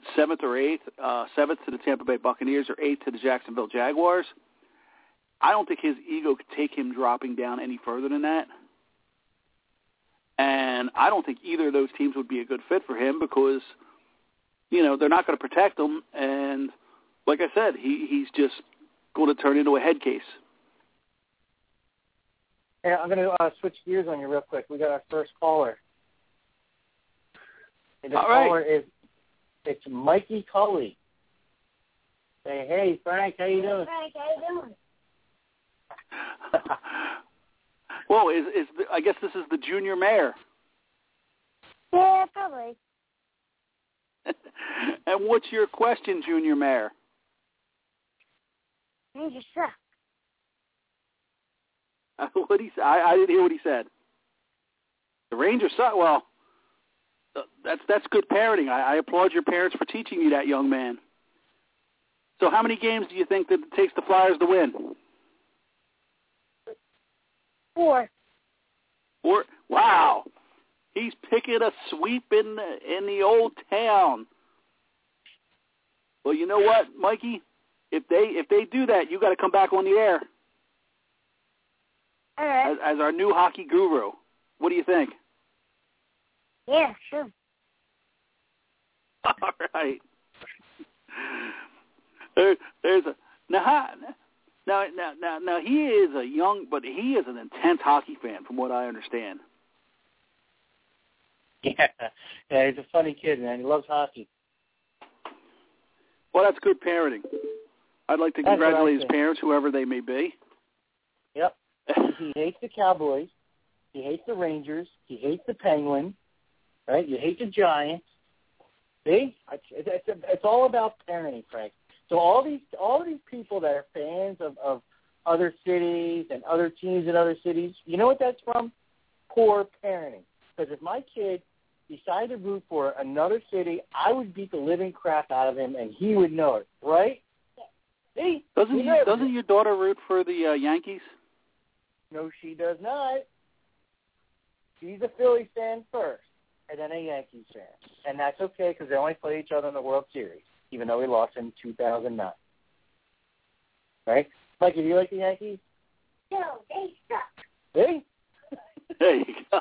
seventh or eighth, uh, seventh to the Tampa Bay Buccaneers or eighth to the Jacksonville Jaguars. I don't think his ego could take him dropping down any further than that. And I don't think either of those teams would be a good fit for him because, you know, they're not going to protect him. And like I said, he, he's just going to turn into a head case. Yeah, I'm going to uh, switch gears on you real quick. We got our first caller. And the All right. caller is it's Mikey Cully. Say, hey, Frank, how you doing? Frank, how you doing? Well, is is the, I guess this is the junior mayor. Yeah, probably. And what's your question, junior mayor? Rangers suck. Uh, what he I, I didn't hear what he said. The Rangers suck. Well, uh, that's that's good parenting. I, I applaud your parents for teaching you that, young man. So, how many games do you think that it takes the Flyers to win? Four. Four. Wow, he's picking a sweep in the, in the old town. Well, you know what, Mikey? If they if they do that, you got to come back on the air. All right. As, as our new hockey guru. What do you think? Yeah, sure. All right. There, there's a now, now, now, now, now. He is a young, but he is an intense hockey fan, from what I understand. Yeah, yeah, he's a funny kid, man. He loves hockey. Well, that's good parenting. I'd like to That's congratulate his parents, whoever they may be. Yep. He hates the Cowboys. He hates the Rangers. He hates the Penguins. Right? You hate the Giants. See? It's, it's, it's all about parenting, Frank. So all these all these people that are fans of, of other cities and other teams in other cities, you know what that's from? Poor parenting. Because if my kid decided to root for another city, I would beat the living crap out of him, and he would know it, right? See? Doesn't He you, doesn't your daughter root for the uh, Yankees? No, she does not. She's a Phillies fan first, and then a Yankees fan. And that's okay because they only play each other in the World Series, even though we lost in two thousand nine. Right? Mike, do you like the Yankees? No, they suck. Really? There you go.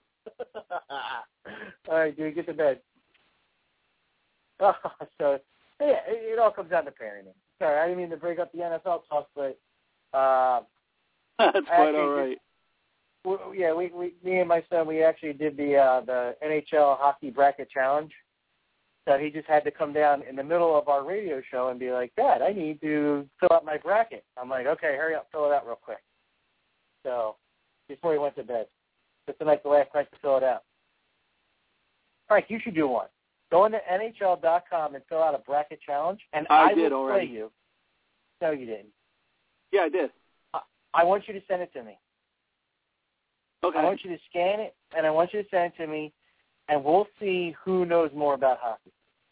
All right, dude, get to bed. Oh, so, yeah, it, it all comes down to parenting. Sorry, I didn't mean to break up the N F L talk, but uh, that's quite all right. We, yeah, we, we, me and my son, we actually did the uh, the N H L Hockey Bracket Challenge. So he just had to come down in the middle of our radio show and be like, Dad, I need to fill out my bracket. I'm like, okay, hurry up, fill it out real quick. So before he went to bed. But tonight's the last night to fill it out. Frank, you should do one. Go into N H L dot com and fill out a bracket challenge, and I I did will already. play you. No, you didn't. Yeah, I did. I, I want you to send it to me. Okay. I want you to scan it, and I want you to send it to me, and we'll see who knows more about hockey.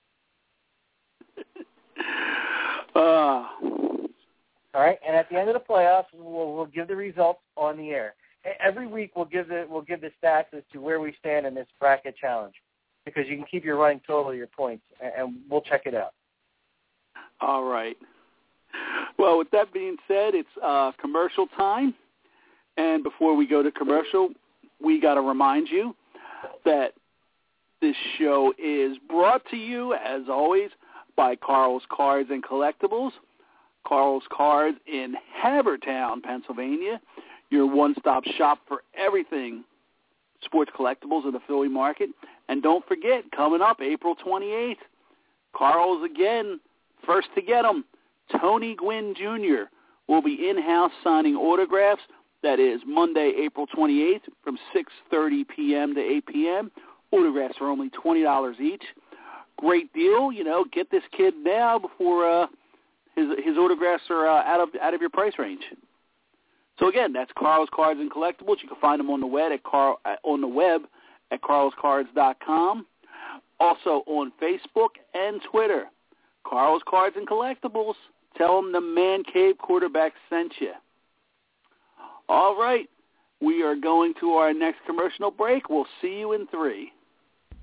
uh, All right, and at the end of the playoffs, we'll, we'll give the results on the air. Every week, we'll give the we'll give the stats as to where we stand in this bracket challenge, because you can keep your running total of your points, and, and we'll check it out. all right. Well, with that being said, it's uh, commercial time. And before we go to commercial, we got to remind you that this show is brought to you, as always, by Carl's Cards and Collectibles. Carl's Cards in Havertown, Pennsylvania, your one-stop shop for everything sports collectibles in the Philly market. And don't forget, coming up April twenty-eighth, Carl's again, first to get them. Tony Gwynn Junior will be in-house signing autographs. That is Monday, April twenty-eighth from six thirty p.m. to eight p.m. Autographs are only twenty dollars each. Great deal. You know, get this kid now before uh, his his autographs are uh, out of out of your price range. So again, that's Carl's Cards and Collectibles. You can find them on the web at Carl on the web at carls cards dot com. Also on Facebook and Twitter, Carl's Cards and Collectibles. Tell them the Man Cave Quarterback sent you. All right, we are going to our next commercial break. We'll see you in three.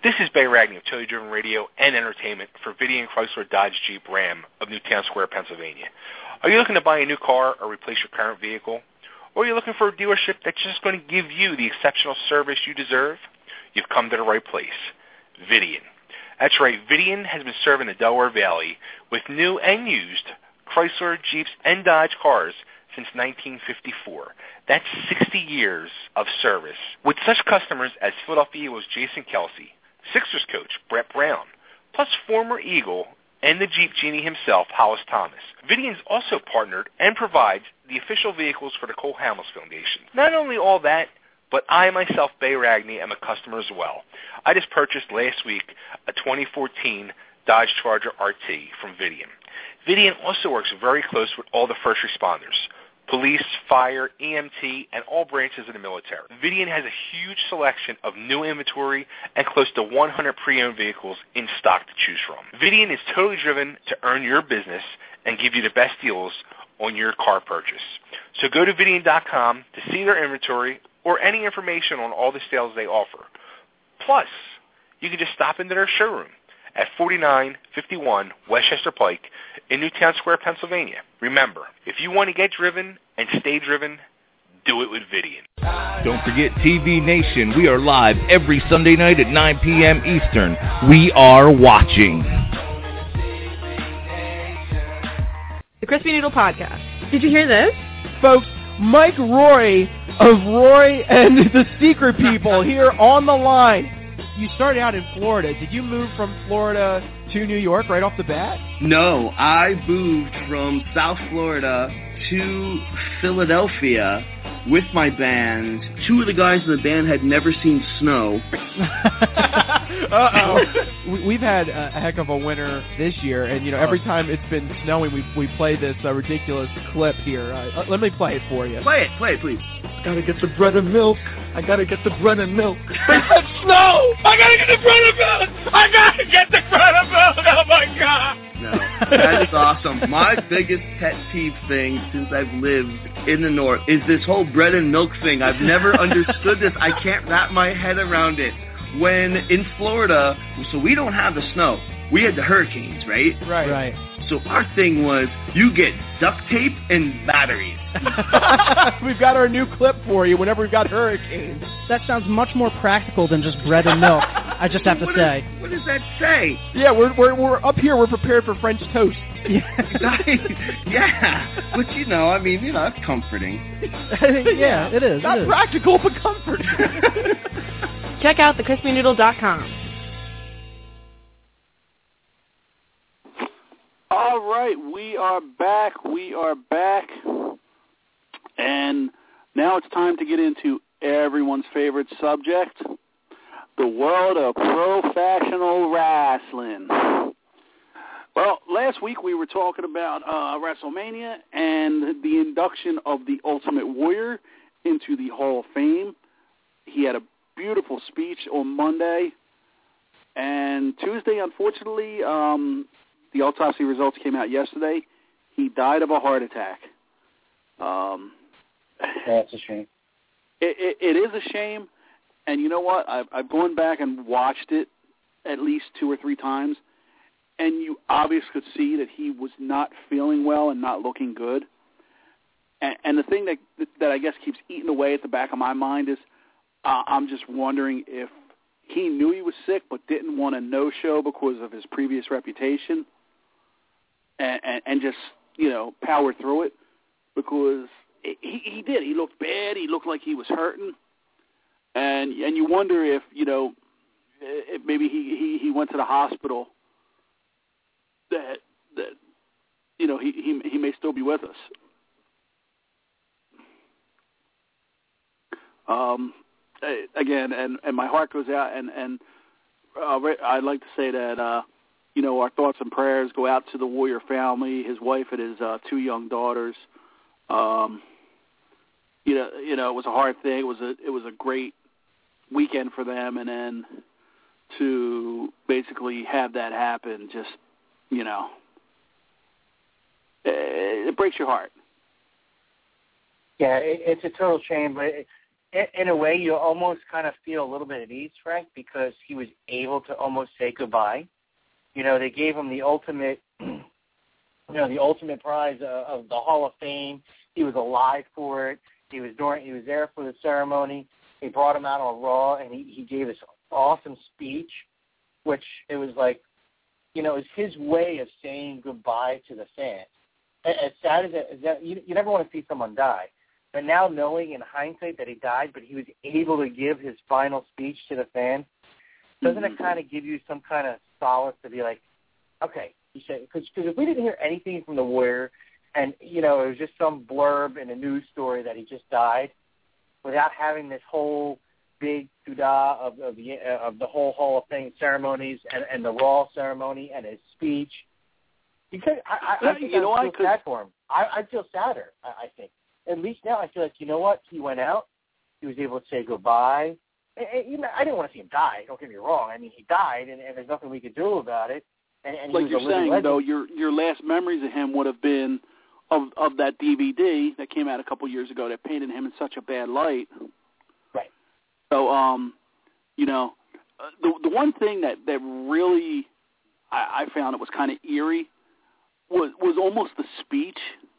This is Bay Ragney of Totally Driven Radio and Entertainment for Vidian Chrysler Dodge Jeep Ram of Newtown Square, Pennsylvania. Are you looking to buy a new car or replace your current vehicle? Or are you looking for a dealership that's just going to give you the exceptional service you deserve? You've come to the right place. Vidian. That's right, Vidian has been serving the Delaware Valley with new and used Chrysler, Jeeps, and Dodge cars since nineteen fifty-four. That's sixty years of service. With such customers as Philadelphia Eagles' Jason Kelsey, Sixers coach Brett Brown, plus former Eagle and the Jeep Genie himself, Hollis Thomas. Vidian's also partnered and provides the official vehicles for the Cole Hamels Foundation. Not only all that, but I myself, Bay Ragney, am a customer as well. I just purchased last week a twenty fourteen Dodge Charger R T from Vidian. Vidian also works very close with all the first responders, police, fire, E M T, and all branches of the military. Vidian has a huge selection of new inventory and close to one hundred pre-owned vehicles in stock to choose from. Vidian is totally driven to earn your business and give you the best deals on your car purchase. So go to Vidian dot com to see their inventory or any information on all the sales they offer. Plus, you can just stop into their showroom at forty-nine fifty-one Westchester Pike in Newtown Square, Pennsylvania. Remember, if you want to get driven and stay driven, do it with Vidian. Don't forget T V Nation. We are live every Sunday night at nine p.m. Eastern. We are watching. The Crispy Noodle Podcast. Did you hear this? Folks, Mike Roy of Roy and the Secret People here on the line. You started out in Florida. Did you move from Florida to New York right off the bat? No, I moved from South Florida to Philadelphia with my band. Two of the guys in the band had never seen snow. Uh-oh. we, we've had a heck of a winter this year, and you know every time it's been snowing, we we play this uh, ridiculous clip here. Uh, let me play it for you. Play it, play it, please. I gotta get the bread and milk. I gotta get the bread and milk. They said snow! I gotta get the bread and milk! I gotta get the bread and milk! Oh my God! No, that is awesome. My biggest pet peeve thing since I've lived in the North is this whole bread and milk thing. I've never understood this. I can't wrap my head around it. When in Florida, so we don't have the snow. We had the hurricanes, right? Right. Right. So our thing was, you get duct tape and batteries. We've got our new clip for you whenever we've got hurricanes. That sounds much more practical than just bread and milk, I just have to what say. Is, what does that say? Yeah, we're, we're, we're up here, we're prepared for French toast. Yeah, but you know, I mean, you know, it's comforting. Yeah, it is. Not it is. practical, but comforting. Check out the crispy noodle dot com. All right, we are back. We are back. And now it's time to get into everyone's favorite subject, the world of professional wrestling. Well, last week we were talking about uh, WrestleMania and the induction of the Ultimate Warrior into the Hall of Fame. He had a beautiful speech on Monday. And Tuesday, unfortunately, um, the autopsy results came out yesterday. He died of a heart attack. Um, That's a shame. It, it, it is a shame. And you know what? I've, I've gone back and watched it at least two or three times. And you obviously could see that he was not feeling well and not looking good. And, and the thing that that I guess keeps eating away at the back of my mind is uh, I'm just wondering if he knew he was sick but didn't want to no-show because of his previous reputation and, and, and just, you know, power through it because it, he, he did. He looked bad. He looked like he was hurting. And and you wonder if, you know, if maybe he, he, he went to the hospital that, that you know, he, he, he may still be with us. Um. Again, and, and my heart goes out, and, and uh, I'd like to say that, uh, you know, our thoughts and prayers go out to the Warrior family, his wife and his uh, two young daughters. Um, you know, you know, it was a hard thing. It was a it was a great weekend for them, and then to basically have that happen, just, you know, it, it breaks your heart. Yeah, it, it's a total shame, but it, in, in a way, you almost kind of feel a little bit at ease, Frank, because he was able to almost say goodbye. You know, they gave him the ultimate, you know, the ultimate prize uh, of the Hall of Fame. He was alive for it. He was during, he was there for the ceremony. They brought him out on Raw, and he, he gave this awesome speech, which it was like, you know, it's his way of saying goodbye to the fans. As sad as that, as that you, you never want to see someone die. But now knowing in hindsight that he died, but he was able to give his final speech to the fans, doesn't it kind of give you some kind of solace to be like, okay, he said, because if we didn't hear anything from the Warrior, and, you know, it was just some blurb in a news story that he just died, without having this whole big doodah of, of, the, uh, of the whole Hall of Fame ceremonies and, and the Raw ceremony and his speech, because I, I, I think you know, I feel I sad for him. I, I feel sadder, I, I think. At least now I feel like, you know what, he went out, he was able to say goodbye. And, and, you know, I didn't want to see him die, don't get me wrong. I mean, he died, and, and there's nothing we could do about it. And, and like he was you're a living saying, legend. though, your your last memories of him would have been of of that D V D that came out a couple years ago that painted him in such a bad light. Right. So, um, you know, uh, the the one thing that that really I, I found it was kind of eerie was was almost the speech,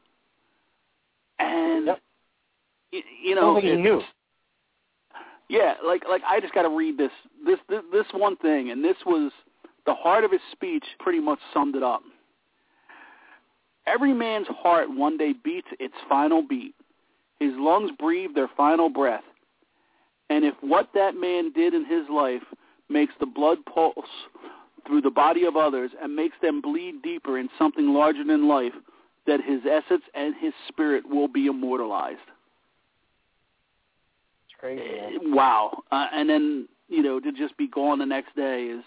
and yep. you, you know, I don't think he knew. Yeah, like like I just got to read this this this this one thing, and this was the heart of his speech. Pretty much summed it up. Every man's heart one day beats its final beat. His lungs breathe their final breath. And if what that man did in his life makes the blood pulse through the body of others and makes them bleed deeper in something larger than life, that his essence and his spirit will be immortalized. It's crazy, man. Wow. Uh, and then, you know, to just be gone the next day is...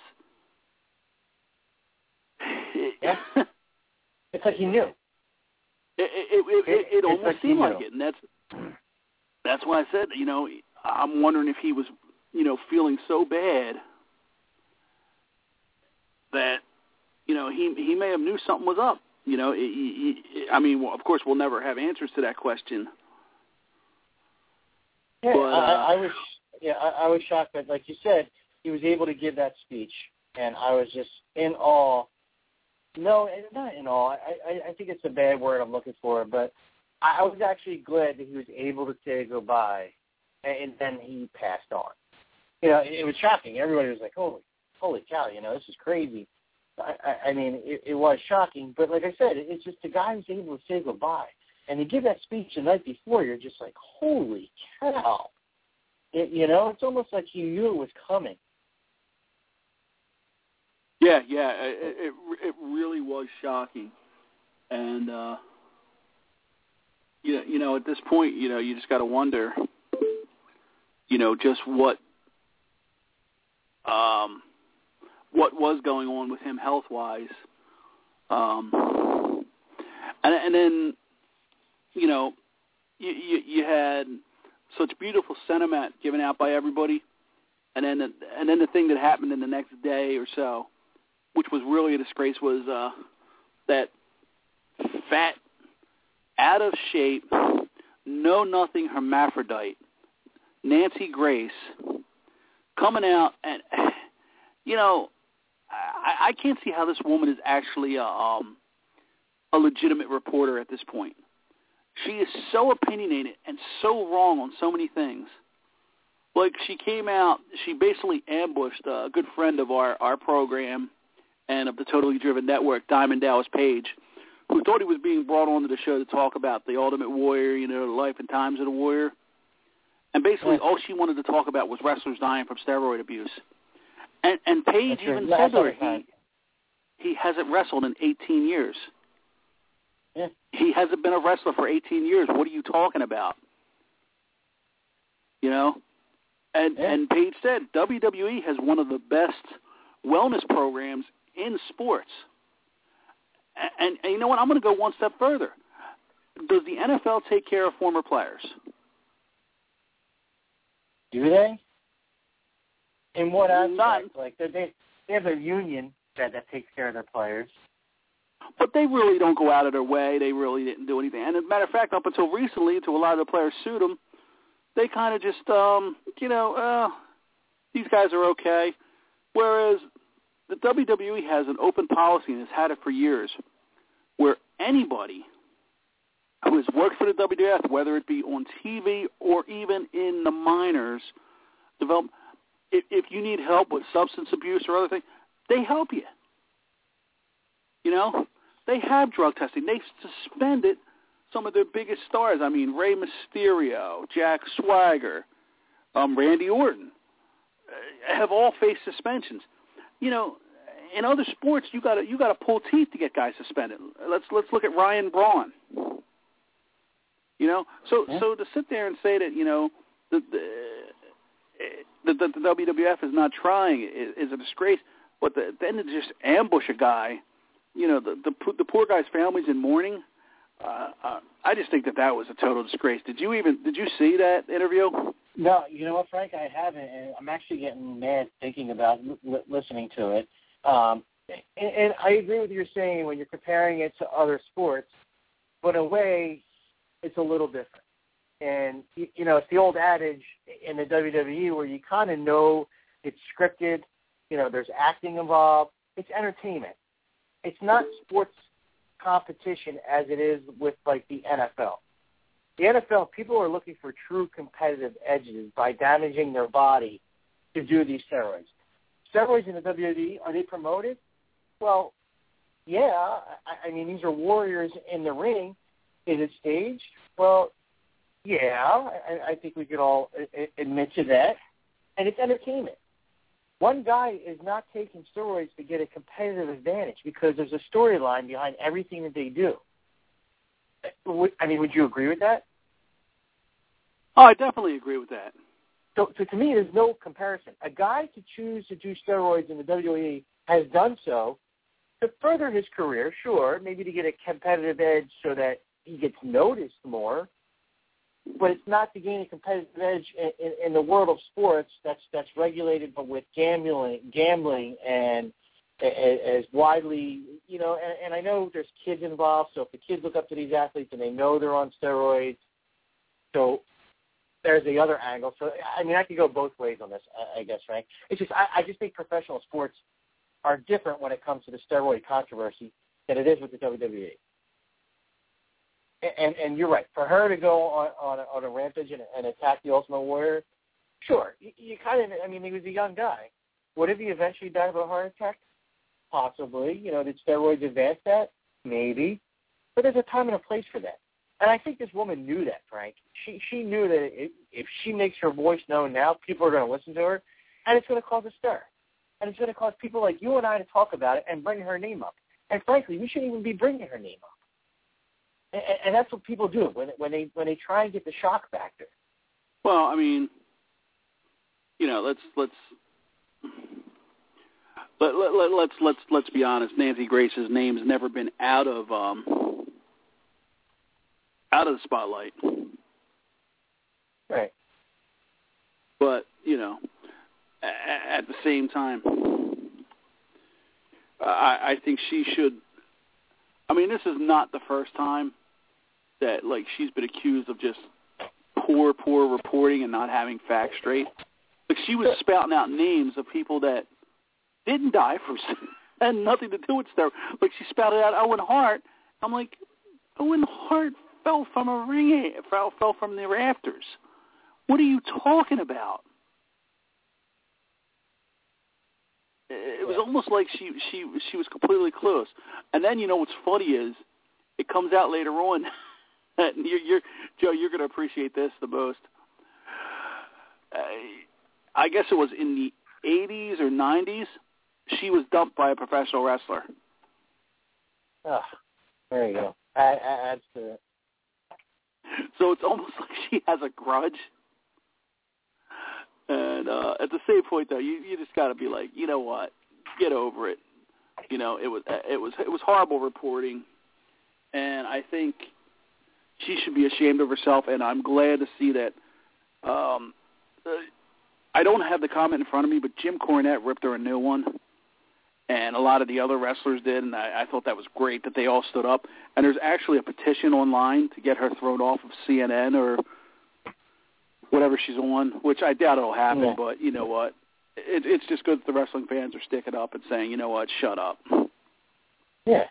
Yeah. It's like he knew. It it it, it, it almost like seemed like it, and that's that's why I said, you know, I'm wondering if he was, you know, feeling so bad that, you know, he he may have knew something was up. You know, he, he, I mean, well, of course, we'll never have answers to that question. Yeah, but, I, uh, I was yeah, I, I was shocked that, like you said, he was able to give that speech, and I was just in awe. No, not in awe. I, I, I think it's a bad word I'm looking for, but I was actually glad that he was able to say goodbye, and, and then he passed on. You know, it, it was shocking. Everybody was like, holy, holy cow, you know, this is crazy. I, I, I mean, it, it was shocking, but like I said, it, it's just the guy who's able to say goodbye. And to give that speech the night before, you're just like, holy cow. It, you know, it's almost like he knew it was coming. Yeah, yeah, it, it it really was shocking, and uh, you know, you know, at this point, you know, you just got to wonder, you know, just what um, what was going on with him health wise, um, and and then, you know, you, you you had such beautiful sentiment given out by everybody, and then the, and then the thing that happened in the next day or so, which was really a disgrace, was uh, that fat, out of shape, know-nothing hermaphrodite, Nancy Grace, coming out, and, you know, I, I can't see how this woman is actually a, um, a legitimate reporter at this point. She is so opinionated and so wrong on so many things. Like, she came out, she basically ambushed a good friend of our, our program, and of the Totally Driven Network, Diamond Dallas Page, who thought he was being brought onto the show to talk about the Ultimate Warrior, you know, the life and times of the Warrior. And basically yeah. all she wanted to talk about was wrestlers dying from steroid abuse. And, and Page That's even said to her, he, he hasn't wrestled in eighteen years. Yeah. He hasn't been a wrestler for eighteen years. What are you talking about? You know? And, yeah. and Page said W W E has one of the best wellness programs in sports. And, and, and you know what? I'm going to go one step further. Does the N F L take care of former players? Do they? In what aspect? Not, like they they have a union that, that takes care of their players. But they really don't go out of their way. They really didn't do anything. And as a matter of fact, up until recently, until a lot of the players sued them, they kind of just, um, you know, uh, these guys are okay. Whereas the W W E has an open policy and has had it for years where anybody who has worked for the W W F, whether it be on T V or even in the minors, develop, if, if you need help with substance abuse or other things, they help you. You know, they have drug testing. They suspended some of their biggest stars. I mean, Rey Mysterio, Jack Swagger, um, Randy Orton uh, have all faced suspensions. You know, in other sports, you got to you got to pull teeth to get guys suspended. Let's let's look at Ryan Braun. You know, so yeah. so to sit there and say that you know the the, the, the W W F is not trying is, is a disgrace. But the, then to just ambush a guy, you know, the the, the poor guy's family's in mourning. Uh, uh, I just think that that was a total disgrace. Did you even did you see that interview? No, you know what, Frank, I haven't, and I'm actually getting mad thinking about l- listening to it. Um, and, and I agree with what you're saying when you're comparing it to other sports, but in a way, it's a little different. And you, you know, it's the old adage in the W W E where you kind of know it's scripted. You know, there's acting involved. It's entertainment. It's not sports competition as it is with, like, the N F L. The N F L, people are looking for true competitive edges by damaging their body to do these steroids. Steroids in the W W E, are they promoted? Well, yeah. I, I mean, these are warriors in the ring. Is it staged? Well, yeah. I, I think we could all admit to that. And it's entertainment. One guy is not taking steroids to get a competitive advantage because there's a storyline behind everything that they do. I mean, would you agree with that? Oh, I definitely agree with that. So, so to me, there's no comparison. A guy to choose to do steroids in the W W E has done so to further his career, sure, maybe to get a competitive edge so that he gets noticed more, but it's not to gain a competitive edge in, in, in the world of sports that's that's regulated, but with gambling, gambling and as widely, you know, and, and I know there's kids involved, so if the kids look up to these athletes and they know they're on steroids, so there's the other angle. So, I mean, I could go both ways on this, I, I guess, Frank. It's just, I, I just think professional sports are different when it comes to the steroid controversy than it is with the W W E. And, and you're right. For her to go on, on, a, on a rampage and, and attack the Ultimate Warrior, sure, you, you kind of, I mean, he was a young guy. Would have he eventually died of a heart attack? Possibly. You know, did steroids advance that? Maybe. But there's a time and a place for that. And I think this woman knew that, Frank. She she knew that if, if she makes her voice known now, people are going to listen to her, and it's going to cause a stir. And it's going to cause people like you and I to talk about it and bring her name up. And frankly, we shouldn't even be bringing her name up. And, and that's what people do when when they when they try and get the shock factor. Well, I mean, you know, let's let's let, let, let, let's let's let's be honest. Nancy Grace's name's never been out of um, out of the spotlight. Right. But you know, at, at the same time, I, I think she should. I mean, this is not the first time that, like, she's been accused of just poor, poor reporting and not having facts straight. Like, she was spouting out names of people that didn't die from had nothing to do with steroids. Like, she spouted out Owen Hart. I'm like, Owen Hart fell from a ring, fell, fell from the rafters. What are you talking about? It was almost like she she she was completely clueless. And then, you know, what's funny is it comes out later on. And you're, you're Joe, you're going to appreciate this the most. Uh, I guess it was in the eighties or nineties. She was dumped by a professional wrestler. Oh, there you go. That adds to it. So it's almost like she has a grudge. And uh, at the same point, though, you you just got to be like, you know what, get over it. You know, it was it was it was horrible reporting, and I think she should be ashamed of herself. And I'm glad to see that. Um, uh, I don't have the comment in front of me, but Jim Cornette ripped her a new one, and a lot of the other wrestlers did, and I, I thought that was great that they all stood up. And there's actually a petition online to get her thrown off of C N N or whatever she's on, which I doubt it'll happen, Yeah. but you know what? It, it's just good that the wrestling fans are sticking up and saying, you know what, shut up. Yeah.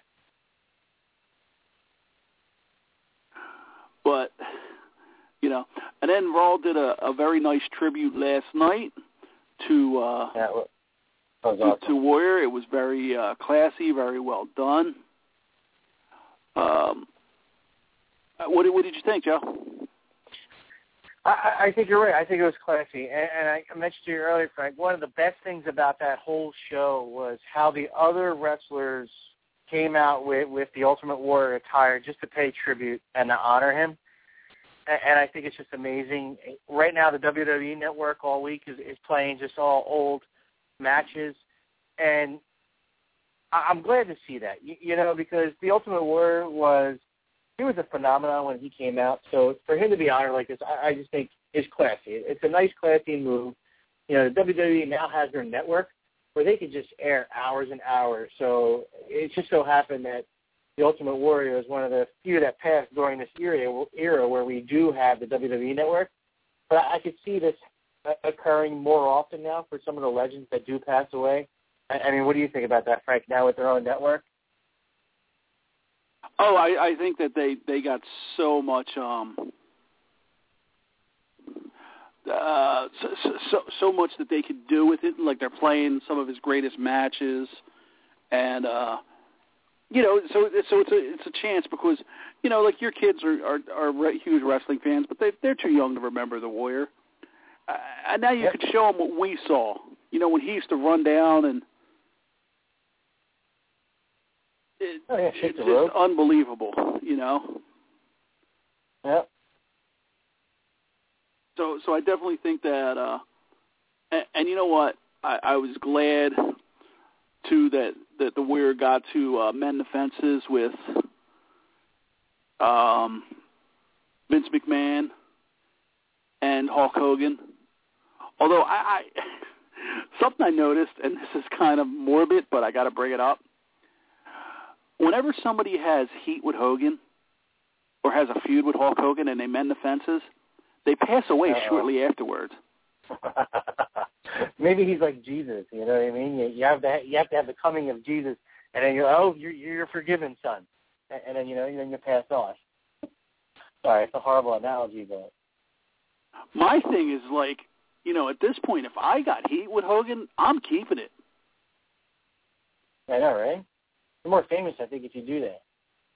But, you know, and then Raw did a, a very nice tribute last night to uh, yeah, that was to, awesome. to Warrior. It was very uh, classy, very well done. Um, what did what did you think, Joe? I, I think you're right. I think it was classy. And, and I mentioned to you earlier, Frank, one of the best things about that whole show was how the other wrestlers came out with, with the Ultimate Warrior attire just to pay tribute and to honor him. And, and I think it's just amazing. Right now, the W W E Network all week is, is playing just all old matches. And I, I'm glad to see that, you, you know, because the Ultimate Warrior was, he was a phenomenon when he came out. So for him to be honored like this, I, I just think is classy. It's a nice, classy move. You know, the W W E now has their network where they can just air hours and hours. So it just so happened that the Ultimate Warrior is one of the few that passed during this era, era where we do have the W W E Network. But I could see this occurring more often now for some of the legends that do pass away. I, I mean, what do you think about that, Frank, now with their own network? Oh, I, I think that they, they got so much um, uh, so, so so much that they could do with it. Like they're playing some of his greatest matches, and uh, you know, so so it's a it's a chance because you know, like your kids are are, are huge wrestling fans, but they they're too young to remember the Warrior, uh, and now you yep. could show them what we saw. You know, when he used to run down and. It, oh, yeah, it's just unbelievable, you know. Yep. So, so I definitely think that, uh, and, and you know what? I, I was glad too that that the Warrior got to uh, mend the fences with um, Vince McMahon and Hulk Hogan. Although I, I something I noticed, and this is kind of morbid, but I got to bring it up. Whenever somebody has heat with Hogan or has a feud with Hulk Hogan and they mend the fences, they pass away Uh-oh. shortly afterwards. Maybe he's like Jesus, you know what I mean? You, you have to you have to have the coming of Jesus, and then you're oh you're you're forgiven, son, and, and then you know then you pass on. Sorry, it's a horrible analogy, but my thing is like you know at this point, if I got heat with Hogan, I'm keeping it. I know, right? You're more famous, I think, if you do that.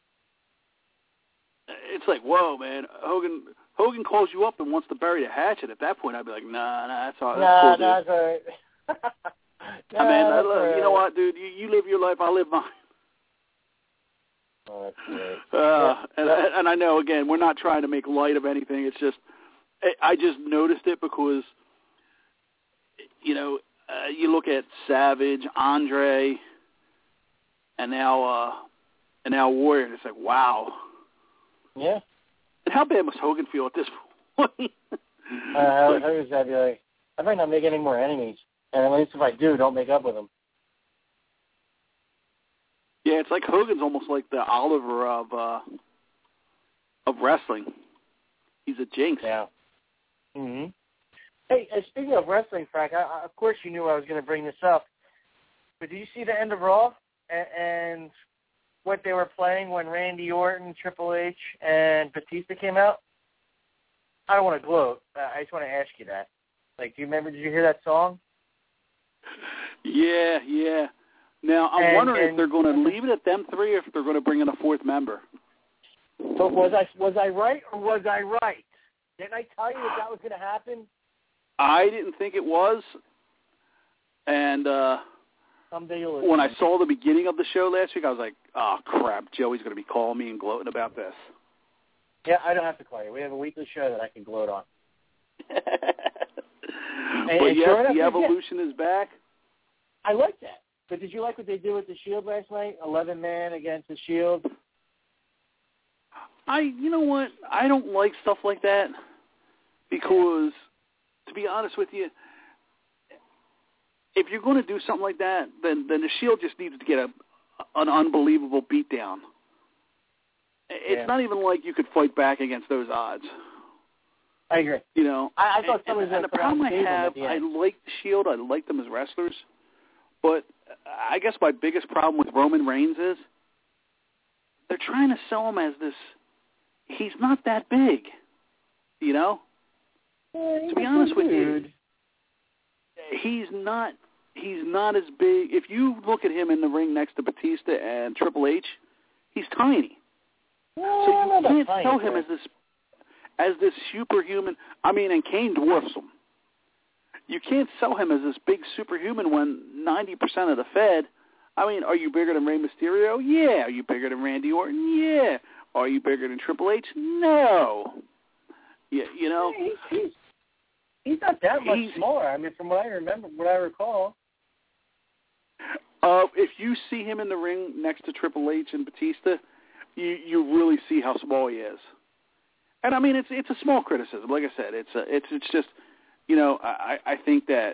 It's like, whoa, man, Hogan Hogan calls you up and wants to bury the hatchet. At that point, I'd be like, nah, nah, that's all. That's nah, cool, dude. nah, that's all right. nah, I mean, I that's love, all right. you know what, dude? You, you live your life, I'll live mine. Oh, that's great. Uh, yeah. and, and I know, again, we're not trying to make light of anything. It's just, I just noticed it because, you know, uh, you look at Savage, Andre, and now, uh, and now Warrior, and it's like, wow. Yeah. And how bad must Hogan feel at this point? uh, I would always be like, I might not make any more enemies, and at least if I do, don't make up with them. Yeah, it's like Hogan's almost like the Oliver of uh, of wrestling. He's a jinx. Yeah. Mhm. Hey, uh, speaking of wrestling, Frank, I, I, of course you knew I was going to bring this up, but did you see the end of Raw and, and what they were playing when Randy Orton, Triple H, and Batista came out? I don't want to gloat. Uh, I just want to ask you that. Like, do you remember? Did you hear that song? Yeah, yeah. Now I'm and, wondering and, if they're going to leave it at them three, or if they're going to bring in a fourth member. But was I was I right or was I right? Didn't I tell you that that was going to happen? I didn't think it was, and uh, someday you'll. When I saw the beginning of the show last week, I was like, "Oh crap, Joey's going to be calling me and gloating about this." Yeah, I don't have to call you. We have a weekly show that I can gloat on. but and yes, sure enough, the evolution is back. I like that. But did you like what they did with the Shield last night? Eleven man against the Shield. I, you know what? I don't like stuff like that because, to be honest with you, if you're going to do something like that, then then the Shield just needs to get a an unbelievable beatdown. It's yeah. not even like you could fight back against those odds. I agree. You know, I, I thought and, somebody was and going the to put out problem I Sable have, at the I end. like the Shield. I like them as wrestlers, but I guess my biggest problem with Roman Reigns is they're trying to sell him as this. He's not that big, you know. Yeah, to be honest with you, he's not. He's not as big. If you look at him in the ring next to Batista and Triple H, he's tiny. Well, so you not can't tiny, sell him sir. as this as this superhuman. I mean, and Kane dwarfs him. You can't sell him as this big superhuman when ninety percent of the Fed. I mean, are you bigger than Rey Mysterio? Yeah. Are you bigger than Randy Orton? Yeah. Are you bigger than Triple H? No. Yeah, you know. He's, he's, he's not that much he's, smaller. I mean, from what I remember, what I recall. Uh, if you see him in the ring next to Triple H and Batista, you you really see how small he is. And I mean, it's it's a small criticism. Like I said, it's a, it's it's just, you know, I I think that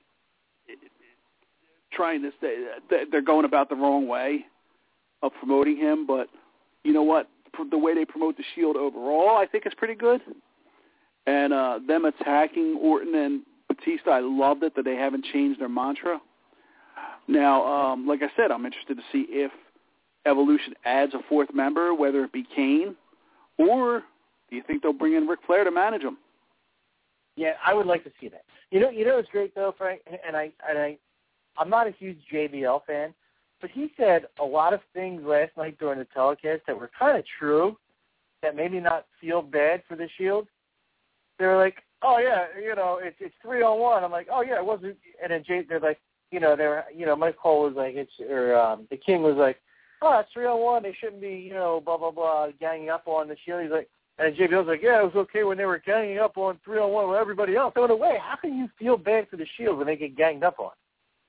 trying to say they're going about the wrong way of promoting him. But you know what? The way they promote the Shield overall, I think is pretty good. And uh, them attacking Orton and Batista, I loved it that they haven't changed their mantra. Now, um, like I said, I'm interested to see if Evolution adds a fourth member, whether it be Kane, or do you think they'll bring in Ric Flair to manage them? Yeah, I would like to see that. You know, you know, it's great though, Frank. And I, and I, I'm not a huge J B L fan, but he said a lot of things last night during the telecast that were kind of true, that made me not feel bad for the Shield. They were like, "Oh yeah, you know, it's it's three on one." I'm like, "Oh yeah, it wasn't." And then Jay, they're like, you know, they're, you know, Mike Cole was like, it's, or um, the King was like, "Oh, it's three on one. They shouldn't be, you know, blah blah blah, ganging up on the Shield." He's like, and J B L's like, "Yeah, it was okay when they were ganging up on three on one with everybody else." So in a way, how can you feel bad for the Shield when they get ganged up on?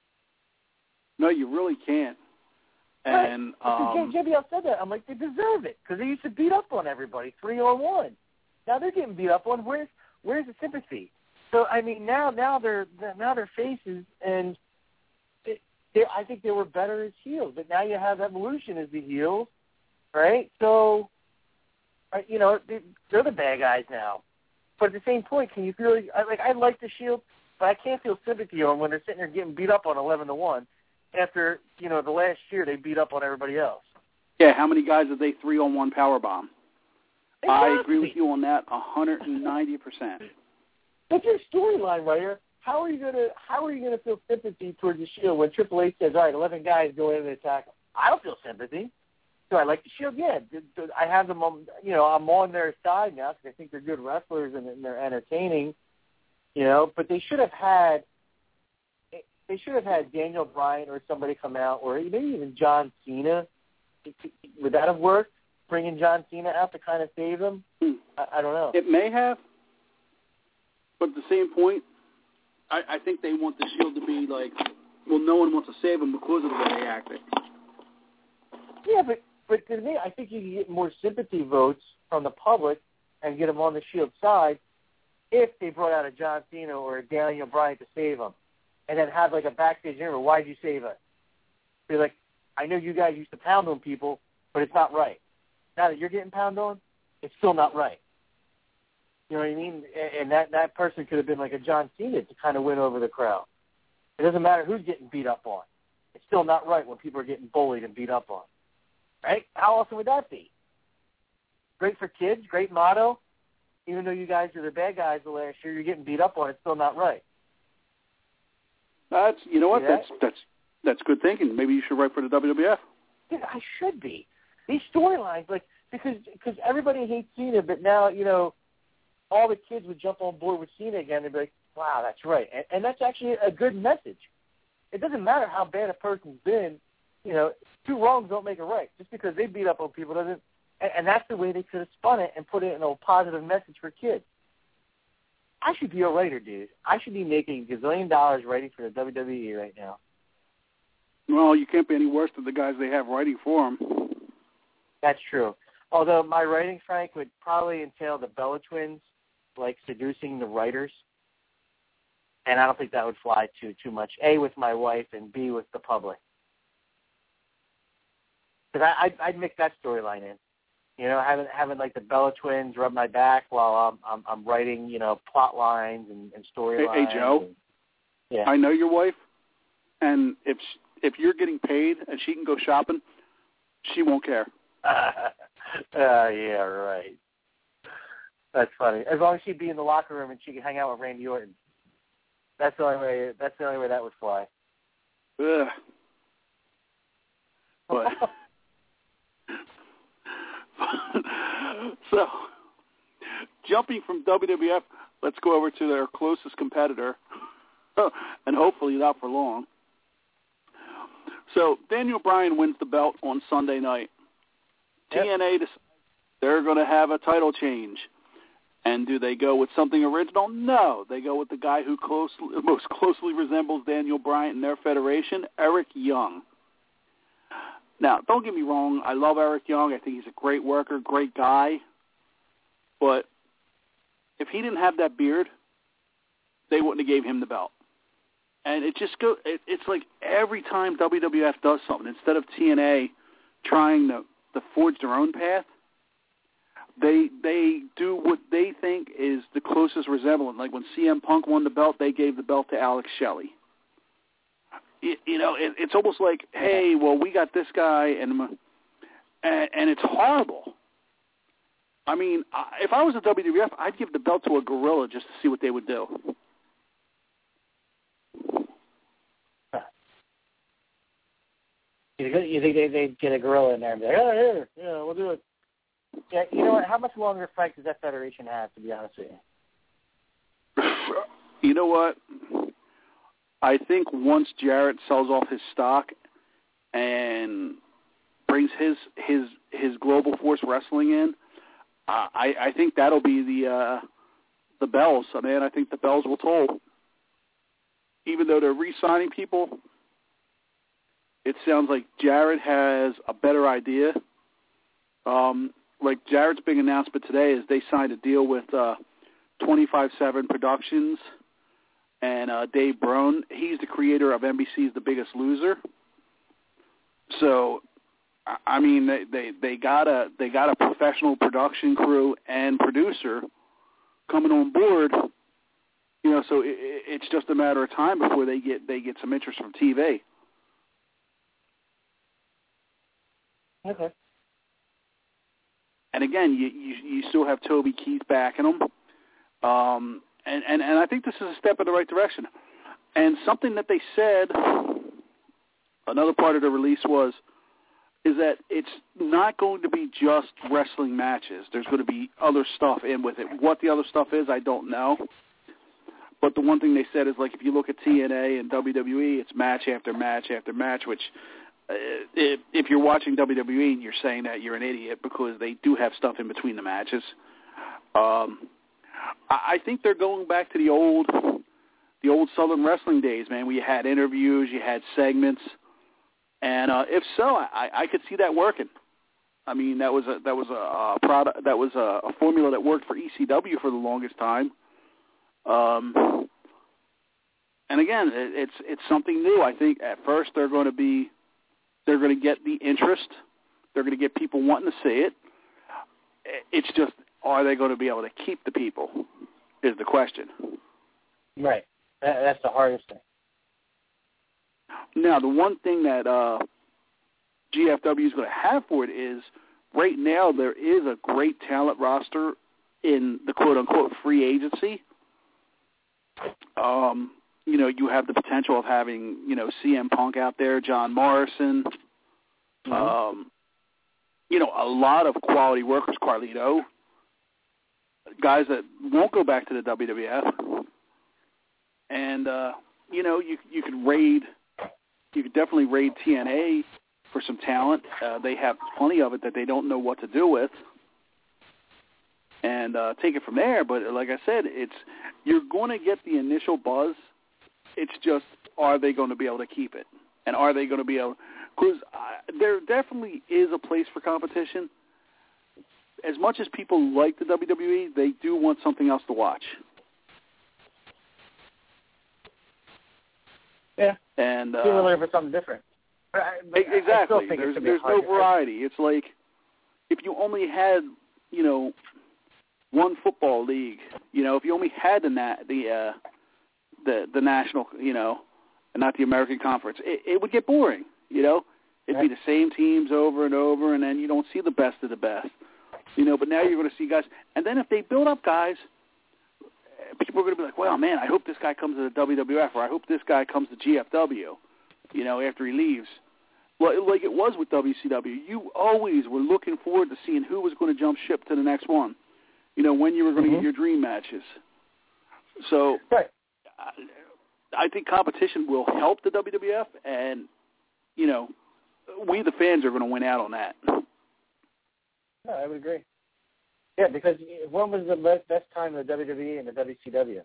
No, you really can't. And right. um, J B L said that. I'm like, they deserve it because they used to beat up on everybody three on one. Now they're getting beat up on. Where's where's the sympathy? So I mean, now now they're now they're faces, and they, they, I think they were better as heels. But now you have Evolution as the heels, right? So uh, you know they, they're the bad guys now. But at the same point, can you feel like I, like I like the Shield, but I can't feel sympathy on when they're sitting there getting beat up on eleven to one after you know the last year they beat up on everybody else. Yeah, how many guys did they three on one powerbomb? Exactly. I agree with you on that a hundred and ninety percent. But your storyline writer, how are you gonna how are you gonna feel sympathy towards the Shield when Triple H says, "All right, eleven guys go in and attack them"? I don't feel sympathy. Do I like the Shield? Yeah, I have them on. You know, I'm on their side now because I think they're good wrestlers and they're entertaining. You know, but they should have had they should have had Daniel Bryan or somebody come out, or maybe even John Cena. Would that have worked? Bringing John Cena out to kind of save him? I, I don't know. It may have, but at the same point, I, I think they want the Shield to be like, well, no one wants to save them because of the way they acted. Yeah, but but to me, I think you can get more sympathy votes from the public and get them on the Shield side if they brought out a John Cena or a Daniel Bryan to save them, and then have like a backstage interview. Why'd you save us? Be like, I know you guys used to pound on people, but it's not right. Now that you're getting pounded on, it's still not right. You know what I mean? And that, that person could have been like a John Cena to kind of win over the crowd. It doesn't matter who's getting beat up on. It's still not right when people are getting bullied and beat up on. Right? How awesome would that be? Great for kids, great motto. Even though you guys are the bad guys the last year, you're getting beat up on. It's still not right. That's you know what? Yeah. That's that's that's good thinking. Maybe you should write for the W W F. Yeah, I should be. These storylines, like, because because everybody hates Cena, but now, you know, all the kids would jump on board with Cena again and be like, wow, that's right. And, and that's actually a good message. It doesn't matter how bad a person's been, you know, two wrongs don't make a right. Just because they beat up on people doesn't, and, and that's the way they could have spun it and put it in a positive message for kids. I should be a writer, dude. I should be making a gazillion dollars writing for the W W E right now. Well, you can't be any worse than the guys they have writing for them. That's true. Although my writing, Frank, would probably entail the Bella Twins, like, seducing the writers. And I don't think that would fly too too much, A, with my wife, and B, with the public. Because I'd, I'd mix that storyline in. You know, having having like the Bella twins rub my back while I'm I'm, I'm writing, you know, plot lines and, and storylines. Hey, hey Joe. And, yeah. I know your wife, and if if you're getting paid and she can go shopping, she won't care. uh, yeah, right. That's funny. As long as she'd be in the locker room and she could hang out with Randy Orton. That's the only way. That's the only way that would fly. Ugh. But so, jumping from W W F, let's go over to their closest competitor, and hopefully not for long. So, Daniel Bryan wins the belt on Sunday night. Yep. T N A decides they're going to have a title change. And do they go with something original? No. They go with the guy who closely, most closely resembles Daniel Bryan in their federation, Eric Young. Now, don't get me wrong. I love Eric Young. I think he's a great worker, great guy. But if he didn't have that beard, they wouldn't have gave him the belt. And it just go. It, it's like every time W W F does something, instead of T N A trying to, to forge their own path, they they do what they think is the closest resemblance. Like when C M Punk won the belt, they gave the belt to Alex Shelley. You, you know, it, it's almost like, hey, well, we got this guy, and and, and it's horrible. I mean, if I was a W W F, I'd give the belt to a gorilla just to see what they would do. You think they, they'd get a gorilla in there and be like, oh, here, yeah, we'll do it. Yeah, you know what? How much longer fight does that federation have, to be honest with you? You know what? I think once Jarrett sells off his stock and brings his his his Global Force Wrestling in, uh, I I think that'll be the uh, the bells. I mean, I think the bells will toll. Even though they're re-signing people, it sounds like Jarrett has a better idea. Um, like Jarrett's big announcement today is they signed a deal with uh, twenty-five seven Productions and uh, Dave Brone. He's the creator of N B C's The Biggest Loser. So, I mean, they they, they got a they got a professional production crew and producer coming on board. You know, so it, it's just a matter of time before they get they get some interest from T V. Okay. And again, you, you you still have Toby Keith backing them, um, and, and and I think this is a step in the right direction. And something that they said, another part of the release was, is that it's not going to be just wrestling matches. There's going to be other stuff in with it. What the other stuff is, I don't know. But the one thing they said is, like, if you look at T N A and W W E, it's match after match after match, which uh, if, if you're watching W W E and you're saying that, you're an idiot, because they do have stuff in between the matches. Um, I, I think they're going back to the old the old Southern wrestling days, man, where you had interviews, you had segments. And uh, if so, I, I could see that working. I mean, that was a that was a, a product that was a, a formula that worked for E C W for the longest time. Um, and again, it, it's it's something new. I think at first they're going to be they're going to get the interest. They're going to get people wanting to see it. It's just, are they going to be able to keep the people? Is the question. Right. That, that's the hardest thing. Now, the one thing that uh, G F W is going to have for it is, right now there is a great talent roster in the quote-unquote free agency. Um, you know, you have the potential of having, you know, C M Punk out there, John Morrison, mm-hmm. um, you know, a lot of quality workers, Carlito, guys that won't go back to the W W F. And, uh, you know, you you could raid, you could definitely raid T N A for some talent. Uh, they have plenty of it that they don't know what to do with. And uh, take it from there. But like I said, it's you're going to get the initial buzz. It's just, are they going to be able to keep it? And are they going to be able – because uh, there definitely is a place for competition. As much as people like the W W E, they do want something else to watch. Yeah. And uh, looking for something different. But I, but exactly. I There's, there's no variety. It's like if you only had, you know, one football league, you know, if you only had the na- the uh, the the national, you know, and not the American Conference, it, it would get boring. You know, it'd be the same teams over and over, and then you don't see the best of the best. You know, but now you're going to see guys, and then if they build up guys, people are going to be like, well, man, I hope this guy comes to the W W F, or I hope this guy comes to G F W, you know, after he leaves. Well, like it was with W C W. You always were looking forward to seeing who was going to jump ship to the next one, you know, when you were going to mm-hmm. get your dream matches. So right. I, I think competition will help the W W F, and, you know, we the fans are going to win out on that. No, I would agree. Yeah, because when was the best, best time of the W W E and the W C W?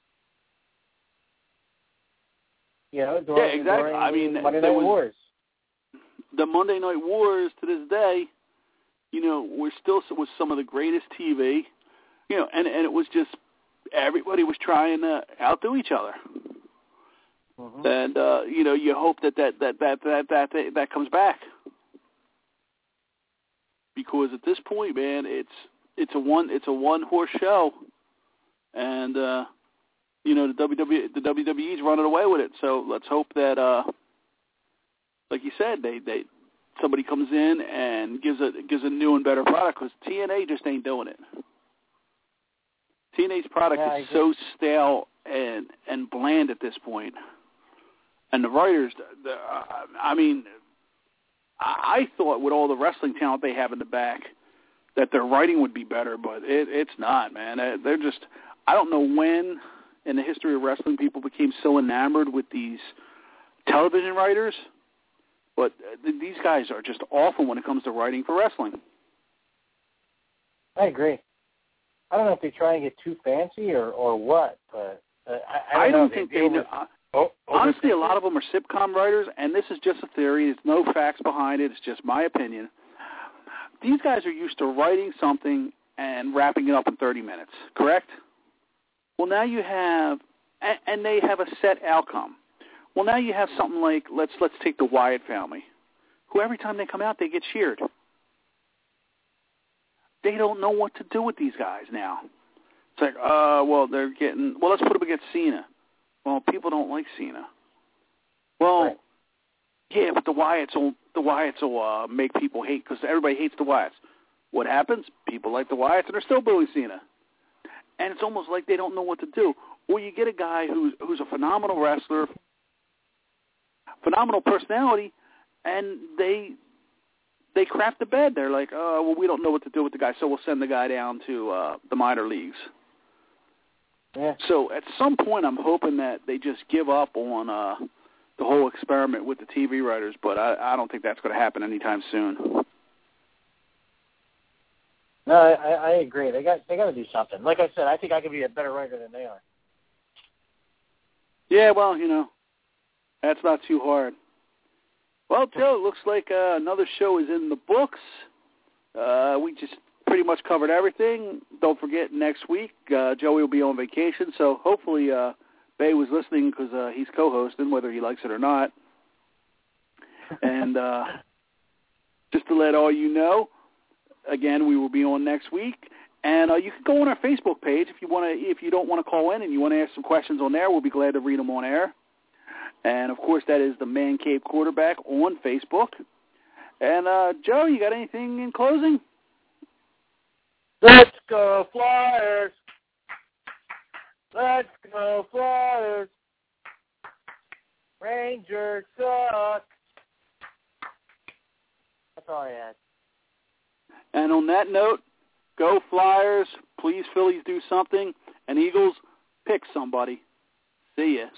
You know, during, yeah, exactly. during I mean, Monday Night was, Wars. The Monday Night Wars to this day, you know, we're still was some of the greatest T V, you know, and and it was just everybody was trying to outdo each other. Mm-hmm. And uh, you know, you hope that that that that that that that, that comes back. Because at this point, man, it's it's a one it's a one horse show, and uh, you know the W W the W W E's running away with it. So let's hope that, uh, like you said, they, they somebody comes in and gives a gives a new and better product. Because T N A just ain't doing it. T N A's product yeah, is so stale and and bland at this point, and the writers, the, uh, I mean. I thought with all the wrestling talent they have in the back that their writing would be better, but it, it's not, man. They're just – I don't know when in the history of wrestling people became so enamored with these television writers, but these guys are just awful when it comes to writing for wrestling. I agree. I don't know if they try and get too fancy or, or what, but uh, I, I don't, I don't know think they, they they know. Oh, honestly, a lot of them are sitcom writers, and this is just a theory. There's no facts behind it. It's just my opinion. These guys are used to writing something and wrapping it up in thirty minutes, correct? Well, now you have, and, and they have a set outcome. Well, now you have something like, let's let's take the Wyatt family, who every time they come out, they get cheered. They don't know what to do with these guys now. It's like, uh, well, they're getting, well, let's put them against Cena. Well, people don't like Cena. Well, right. yeah, but the Wyatts will the Wyatts will uh, make people hate because everybody hates the Wyatts. What happens? People like the Wyatts and they're still booing Cena, and it's almost like they don't know what to do. Or you get a guy who's who's a phenomenal wrestler, phenomenal personality, and they they crap the bed. They're like, oh, well, we don't know what to do with the guy, so we'll send the guy down to uh, the minor leagues. Yeah. So at some point, I'm hoping that they just give up on uh, the whole experiment with the T V writers, but I, I don't think that's going to happen anytime soon. No, I, I agree. They got they got to do something. Like I said, I think I could be a better writer than they are. Yeah, well, you know, that's not too hard. Well, Joe, it looks like uh, another show is in the books. Uh, we just pretty much covered everything. Don't forget, next week, uh, Joey will be on vacation, so hopefully uh, Bay was listening because uh, he's co-hosting, whether he likes it or not. And uh, just to let all you know, again, we will be on next week. And uh, you can go on our Facebook page if you want to. If you don't want to call in and you want to ask some questions on there, we'll be glad to read them on air. And, of course, that is the Man Cave Quarterback on Facebook. And, uh, Joe, you got anything in closing? Let's go Flyers! Let's go Flyers! Rangers suck! That's all I had. And on that note, go Flyers. Please, Phillies, do something. And Eagles, pick somebody. See ya.